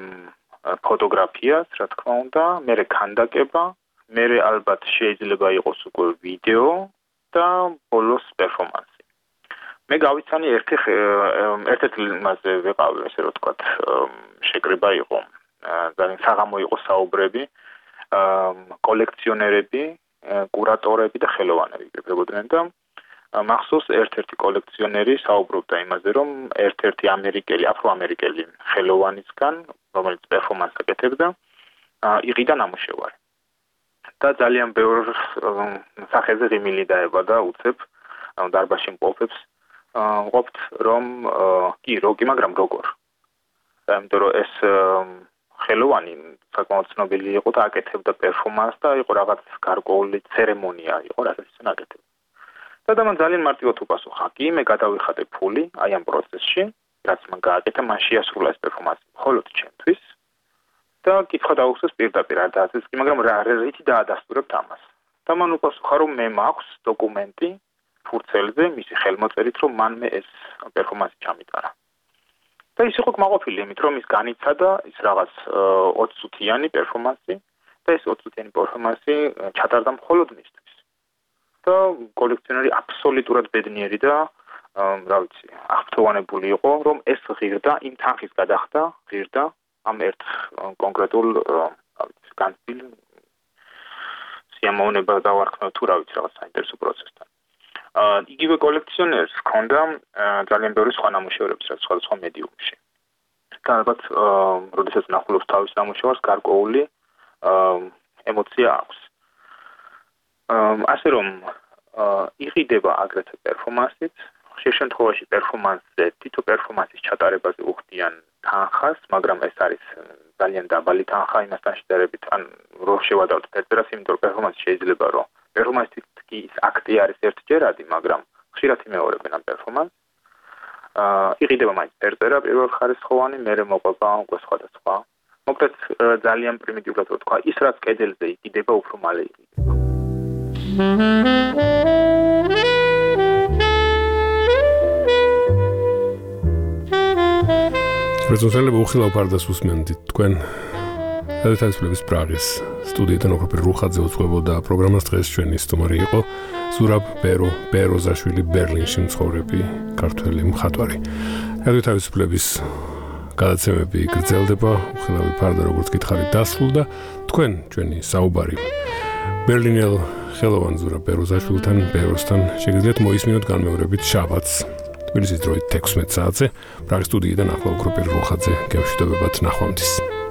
ფოტოგრაფიას რა თქმა უნდა, მერე ქანდაკება, მერე ალბათ შეიძლება იყოს უკვე ვიდეო და ბოლოს პერფორმანსი. მე გავიცანი ერთ-ერთი მასზე ვიყავი, ესე რომ ვთქვათ, შეკრება იყო. ძალიან საღამო იყო საუბრები, კოლექციონერები, კურატორები და ხელოვანები იკრიბებოდნენ და მახსოვს ერთ-ერთი კოლექციონერი საუბრობდა იმაზე, რომ ერთ-ერთი აფროამერიკელი ხელოვანისგან, რომელიც პერფორმანსს აკეთებდა, იყიდა ნამუშევარი. და ძალიან ბევრ სახეზე ღიმილი დაება და უცებ დარბაზში მყოფებს ყოფთ, რომ კი, მაგრამ როგორ. იმიტომ რომ ეს ხელოვანი საკმაოდ ცნობილი იყო და აკეთებდა პერფორმანსს და იყო რაღაც გარკვეული ცერემონია იყო, რასაც ის აკეთებდა. და მან ძალიან მარტივად უპასუხა, კი, მე გადავიხადე ფული აი ამ პროცესში, რაც მან გააკეთა, მან შეასრულა ეს პერფორმანსი მხოლოდ ჩემთვის და კითხვა დაუხსეს პირდაპირ, არ დააწეს კი, მაგრამ რითი დაადასტურებთ ამას. და მან უპასუხა, რომ მე მაქვს დოკუმენტი ფურცელზე, მისი ხელმოწერით, რომ მანმე ეს პერფორმანსი ჩამიტარა. და ის იყო კმაყოფილი იმით, რომ ის განიცადა ის რაღაც 20 წუთიანი პერფორმანსი და ეს 20 წუთიანი პერფორმანსი ჩატარდა მხოლოდ მისთვის. და კოლექციონერი აბსოლუტურად ბედნიერი და რა ვიცი, აღფრთოვანებული იყო, რომ ეს ღირდა იმ თანხის გადახდა, ღირდა ამ ერთ კონკრეტულ განცდილ სიამოვნება დავარქმევ თუ რა ვიცი რაღაც საინტერესო პროცესთან. იგივე კოლექციონერს ჰქონდა ძალიან ბევრი სხვა ნამუშევრები სხვადასხვა მედიუმში. და ალბათ, როდესაც ნახულობს თავის ნამუშევარს, გარკვეული ემოცია აქვს. ასე რომ იყიდება აგრეთვე პერფორმანსით, ხშირ შემთხვევაში პერფორმანსზე, თითო პერფორმანსის ჩატარებაზე უხდიან თანხას, მაგრამ ეს არის ძალიან დაბალი თანხა იმასთან შედარებით, ან რო შევადავთ ფერწერას, იმიტომ რომ პერფორმანსი შეიძლება რომ პერფორმანსით კი ის აქტი არის ერთჯერადი, მაგრამ ხშირად იმეორებენ ამ პერფორმანსს. იყიდება მაინც ფერწერა პირველხარისხოვანი, მერე მოყვება უკვე სხვადასხვა. მოკლედ ძალიან პრიმიტიულად ვთქვა, ის რაც კედელზე იყიდება, უფრო მალე იყიდება. რეზონსელები უხილავ პარდას უსმენდით თქვენ ელთაისფლების პრაღის სტუდიიდან ოქროპირ რუხაძე უძღვებოდა პროგრამას დღეს ჩვენი სტუმარი იყო ზურაბ ბეროზაშვილი ბერლინში მცხოვრები ქართველი მხატვარი. ელთაისფლების გადაცემები გრძელდება, უხილავი პარდა როგორც გითხარით დასრულდა, თქვენ ჩვენი საუბარი ბერლინელ ხელოვან ზურაბ ბეროზაშვილთან ბეროსთან შეგიძლიათ მოისმინოთ განმეორებით შაბათს თბილისის დროით 16 საათზე პრაღის სტუდიიდან ახლა ოქროპირ რუხაძე გემშვიდობებად ნახვამდის.